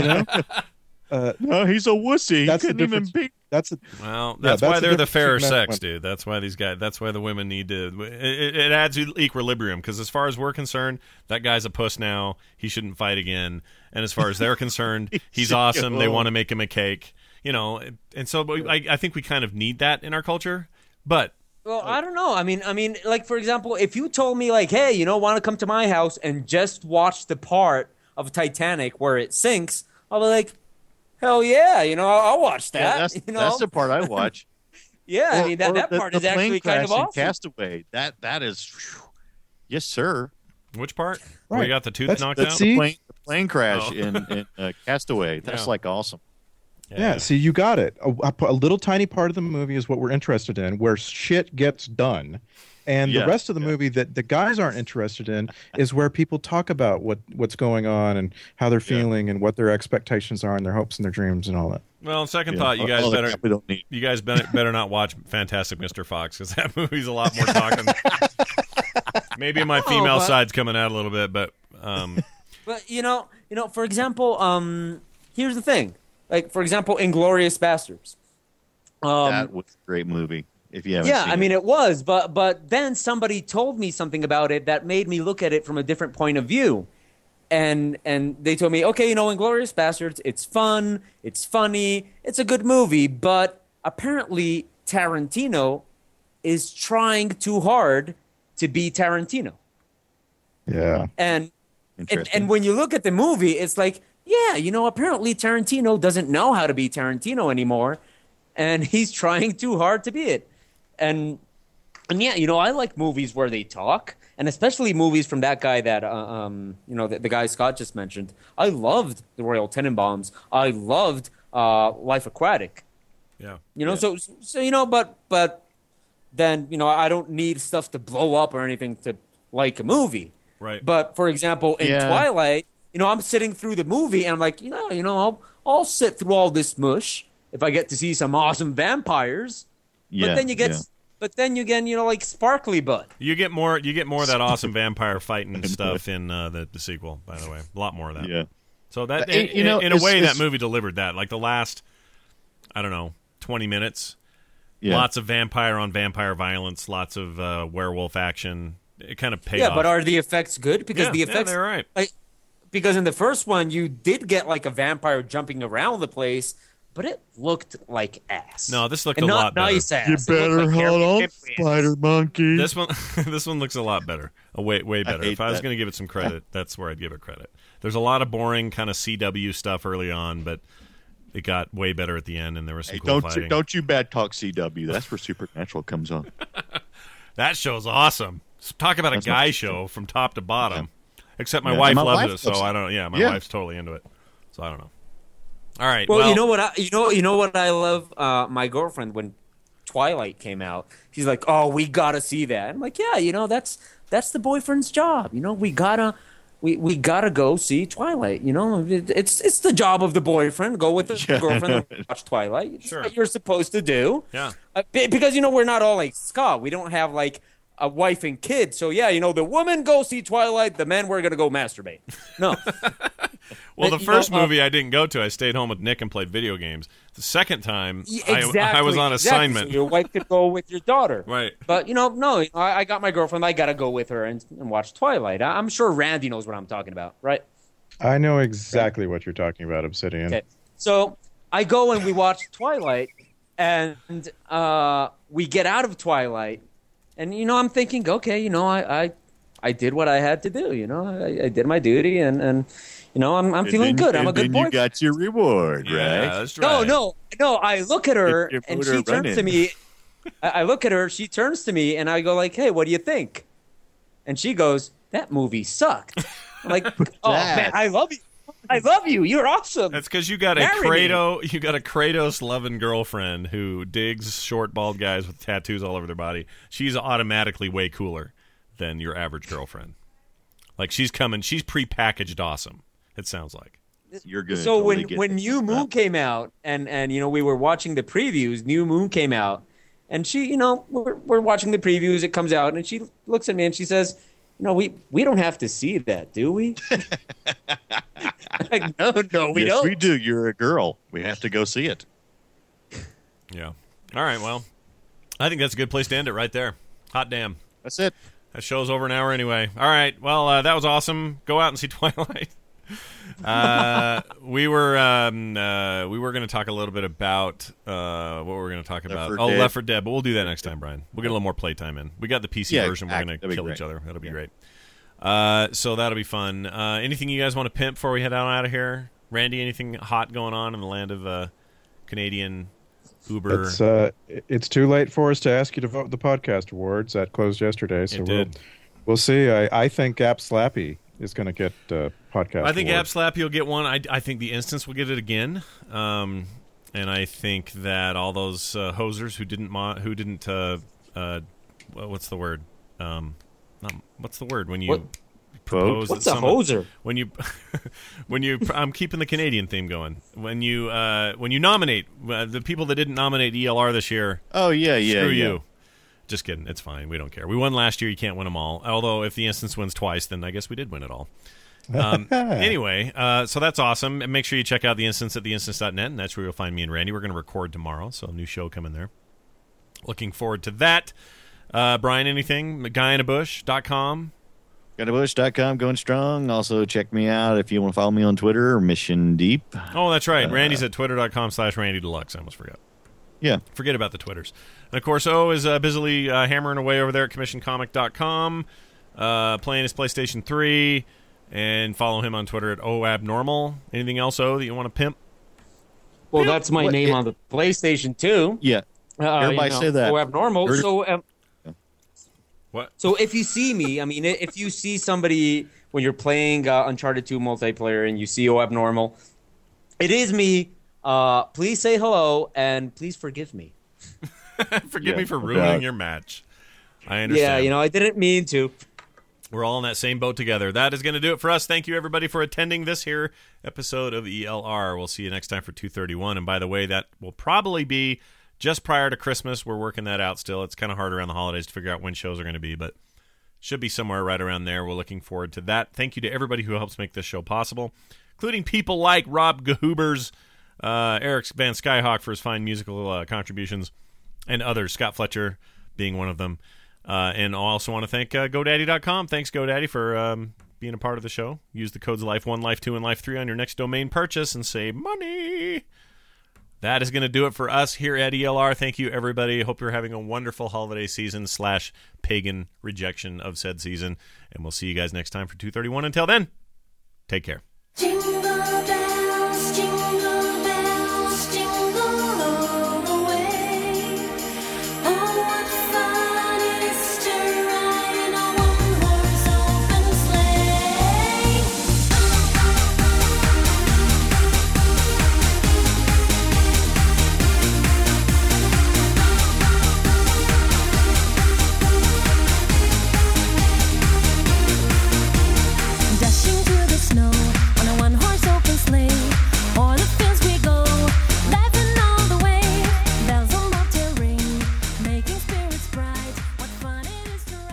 No, he's a wussy. That's He the couldn't even difference. beat. That's a, Well, Yeah, that's that's why the they're the difference fairer between men and sex, women. dude. That's why these guys. That's why the women need to. It adds equilibrium, because as far as we're concerned, that guy's a puss now. He shouldn't fight again. And as far as they're concerned, he's should awesome. go They home. want to make him a cake. And so I think we kind of need that in our culture. But Well, I don't know. I mean, like for example, if you told me like, hey, want to come to my house and just watch the part of Titanic where it sinks, I'll be like, hell yeah, I'll watch Yeah, that. that's the part I watch. Yeah, I mean that Or part the is actually plane kind of crash in awesome. Castaway. That is, phew. Yes, sir. which part? Where Right. you got the tooth That's- knocked that's- out? See? The plane crash Oh. in Castaway. That's Yeah. like awesome. Yeah, see, you got it. A little tiny part of the movie is what we're interested in, where shit gets done. And Yeah, the rest of the movie that the guys aren't interested in is where people talk about what's going on and how they're feeling and what their expectations are and their hopes and their dreams and all that. Well, on second Yeah. thought, you guys All the better crap we don't need. better not watch Fantastic Mr. Fox, because that movie's a lot more talking. Maybe my female but- side's coming out a little bit, but But for example, here's the thing. Like for example, Inglorious Bastards. That was a great movie. If you haven't Yeah, seen I mean it was, but then somebody told me something about it that made me look at it from a different point of view. And they told me, okay, Inglorious Bastards, it's fun, it's funny, it's a good movie, but apparently Tarantino is trying too hard to be Tarantino. Yeah. And Interesting. when you look at the movie, it's like, yeah, apparently Tarantino doesn't know how to be Tarantino anymore, and he's trying too hard to be it. And yeah, I like movies where they talk, and especially movies from that guy that the guy Scott just mentioned. I loved the Royal Tenenbaums. I loved Life Aquatic. Yeah. So but then I don't need stuff to blow up or anything to like a movie. Right. But for example, in Twilight, I'm sitting through the movie and I'm like, I'll sit through all this mush if I get to see some awesome vampires. Yeah, But then you get, like sparkly butt. You get more of that awesome vampire fighting stuff in the sequel. By the way, a lot more of that. Yeah. So that But, in a way, it's- that movie delivered that. Like the last, I don't know, 20 minutes. Yeah. Lots of vampire on vampire violence. Lots of werewolf action. It kind of paid off. Yeah, but are the effects good? Because the yeah, effects, they're right. Because in the first one, you did get like a vampire jumping around the place, but it looked like ass. No, this looked and a not lot better. nice ass. You It looked better like hold on, Harry Spider Monkey. This one looks a lot better. Way better. hate If I was that. going to give it some credit, that's where I'd give it credit. There's a lot of boring kind of CW stuff early on, but it got way better at the end, and there was some Hey, cool don't fighting. you bad talk CW. That's where Supernatural comes on. That show's awesome. Talk about a That's guy not- show from top to bottom. Except my Yeah, wife my loves wife it, so loves it. I don't. Yeah, my Yeah. wife's totally into it. So I don't know. All right. Well, Well, you know what I love. My girlfriend, when Twilight came out, she's like, "Oh, we gotta see that." I'm like, "Yeah, that's the boyfriend's job. We gotta go see Twilight. It's the job of the boyfriend. Go with the girlfriend and watch Twilight. It's Sure. what you're supposed to do. Yeah. Because we're not all like Scott. We don't have like a wife and kids. So the women go see Twilight. The men we're gonna go masturbate. No. well, the you first know, movie I didn't go to. I stayed home with Nick and played video games. The second time, Exactly, I was on exactly. assignment. So your wife could go with your daughter. Right. But, no, I got my girlfriend. I got to go with her and watch Twilight. I'm sure Randy knows what I'm talking about, right? I know exactly what you're talking about, Obsidian. Okay. So I go and we watch Twilight, and we get out of Twilight, and, I'm thinking, okay, I did what I had to do. I did my duty, and I'm feeling good. I'm a good And boy. you got your reward, Yeah, right? that's right. No. I look at her Your and motor she turns running. to me. I look at her. She turns to me, and I go like, "Hey, what do you think?" And she goes, "That movie sucked." I'm like, "Oh man, I love you. I love you. You're awesome." That's because you got a Marry me. Kratos loving girlfriend who digs short bald guys with tattoos all over their body. She's automatically way cooler than your average girlfriend. Like she's prepackaged awesome. It sounds like. You're good. So when New Moon came out, and we were watching the previews, New Moon came out, and she, we're watching the previews. It comes out, and she looks at me and she says, we don't have to see that, do we? Like, no, we yes, don't. we do. You're a girl. We have to go see it. Yeah. All right. Well, I think that's a good place to end it right there. Hot damn. That's it. That show's over an hour anyway. All right. Well, that was awesome. Go out and see Twilight. We were going to talk a little bit about what we're going to talk about. Left 4 Dead. Left 4 Dead, but we'll do that next time, Brian. We'll get a little more playtime in. We got the PC Yeah, version. We're going that'd to be kill great. each other. That'll be Yeah. great. So that'll be fun. Anything you guys want to pimp before we head out of here? Randy, anything hot going on in the land of Canadian Uber? It's too late for us to ask you to vote the podcast awards. That closed yesterday, so It did. we'll see. I think App Slappy is going to get podcast. I think award. App Slap you'll get one. I think the Instance will get it again. And I think that all those hosers who didn't what's the word? What's the word when you What? propose? What's that a someone- hoser? When you I'm keeping the Canadian theme going. When you nominate the people that didn't nominate ELR this year, Oh yeah, screw you. Just kidding. It's fine. We don't care. We won last year. You can't win them all. Although if the Instance wins twice, then I guess we did win it all. Anyway, so that's awesome. And make sure you check out the Instance at theinstance.net, and that's where you'll find me and Randy. We're going to record tomorrow, so a new show coming there. Looking forward to that. Brian, anything? Guyinabush.com. GuyinaBush.com, going strong. Also, check me out if you want to follow me on Twitter, Mission Deep. Oh, that's right. Randy's at twitter.com/Randy Deluxe. I almost forgot. Yeah. Forget about the Twitters. And, of course, O is busily hammering away over there at commissioncomic.com, playing his PlayStation 3, and follow him on Twitter at OAbnormal. Anything else, O, that you want to pimp? Well, that's my name on the PlayStation 2. Yeah. Everybody say that. So abnormal. Every- So What? So if you see me, I mean, if you see somebody when you're playing Uncharted 2 multiplayer and you see Abnormal, it is me. Please say hello and please forgive me. Forgive me for ruining your match. I understand. Yeah, I didn't mean to. We're all in that same boat together. That is going to do it for us. Thank you, everybody, for attending this here episode of ELR. We'll see you next time for 231. And by the way, that will probably be just prior to Christmas. We're working that out still. It's kind of hard around the holidays to figure out when shows are going to be, but should be somewhere right around there. We're looking forward to that. Thank you to everybody who helps make this show possible, including people like Rob Gahubers, Eric Van Skyhawk for his fine musical contributions, and others, Scott Fletcher being one of them. And I also want to thank GoDaddy.com. Thanks, GoDaddy, for being a part of the show. Use the codes Life1, Life2, and Life3 on your next domain purchase and save money. That is going to do it for us here at ELR. Thank you, everybody. Hope you're having a wonderful holiday season / pagan rejection of said season. And we'll see you guys next time for 231. Until then, take care. Jingle bells, jingle all the way. Oh, what fun it is to ride in a one-horse open sleigh. Dashing through the snow on a one-horse open sleigh. O'er the fields we go, laughing all the way. Bells on bobtail ring, making spirits bright. What fun it is to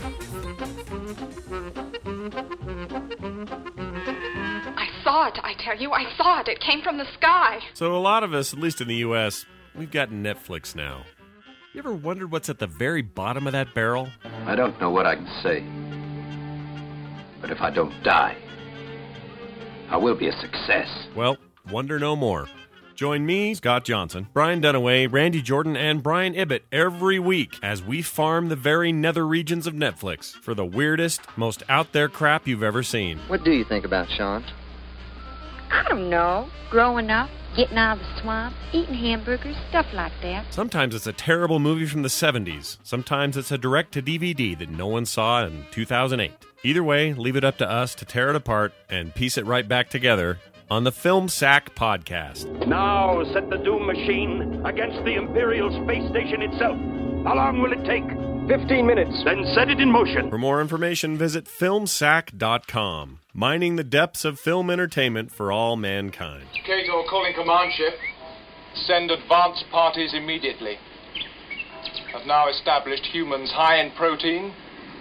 ride. I saw it, I tell you. I saw it. It came from the sky. So a lot of us, at least in the U.S., we've got Netflix now. You ever wondered what's at the very bottom of that barrel? I don't know what I can say. But if I don't die, I will be a success. Well, wonder no more. Join me, Scott Johnson, Brian Dunaway, Randy Jordan, and Brian Ibbett every week as we farm the very nether regions of Netflix for the weirdest, most out-there crap you've ever seen. What do you think about Sean? I don't know. Growing up, getting out of the swamp, eating hamburgers, stuff like that. Sometimes it's a terrible movie from the 70s. Sometimes it's a direct-to-DVD that no one saw in 2008. Either way, leave it up to us to tear it apart and piece it right back together on the Film Sack Podcast. Now set the Doom Machine against the Imperial Space Station itself. How long will it take? 15 minutes. Then set it in motion. For more information, visit filmsack.com. Mining the depths of film entertainment for all mankind. Cato calling command ship. Send advance parties immediately. Have now established humans high in protein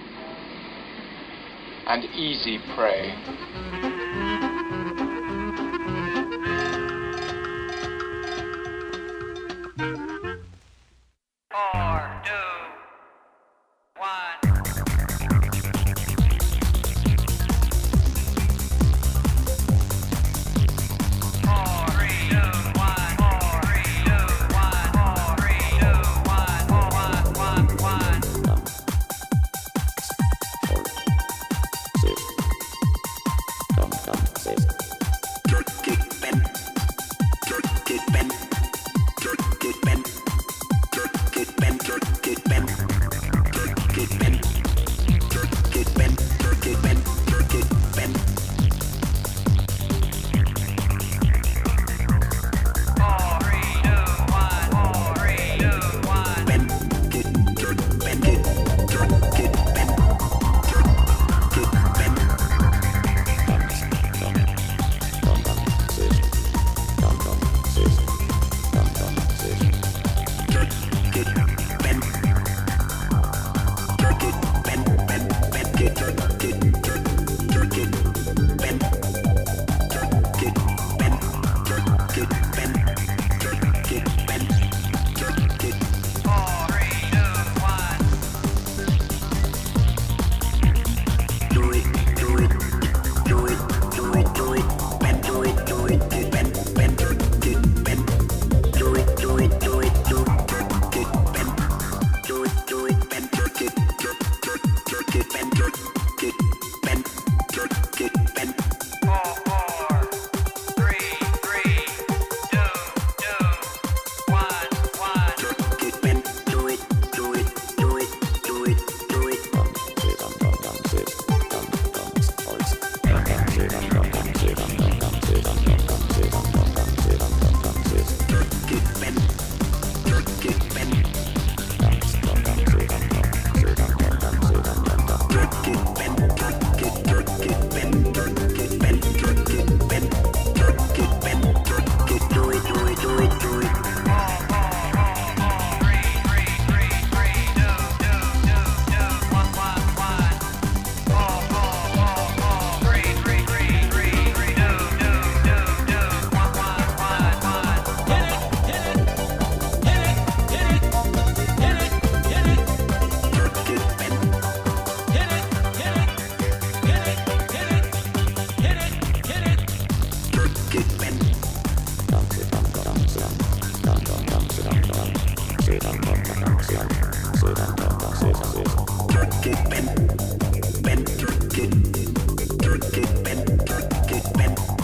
and easy prey. Ben. Turkey bend,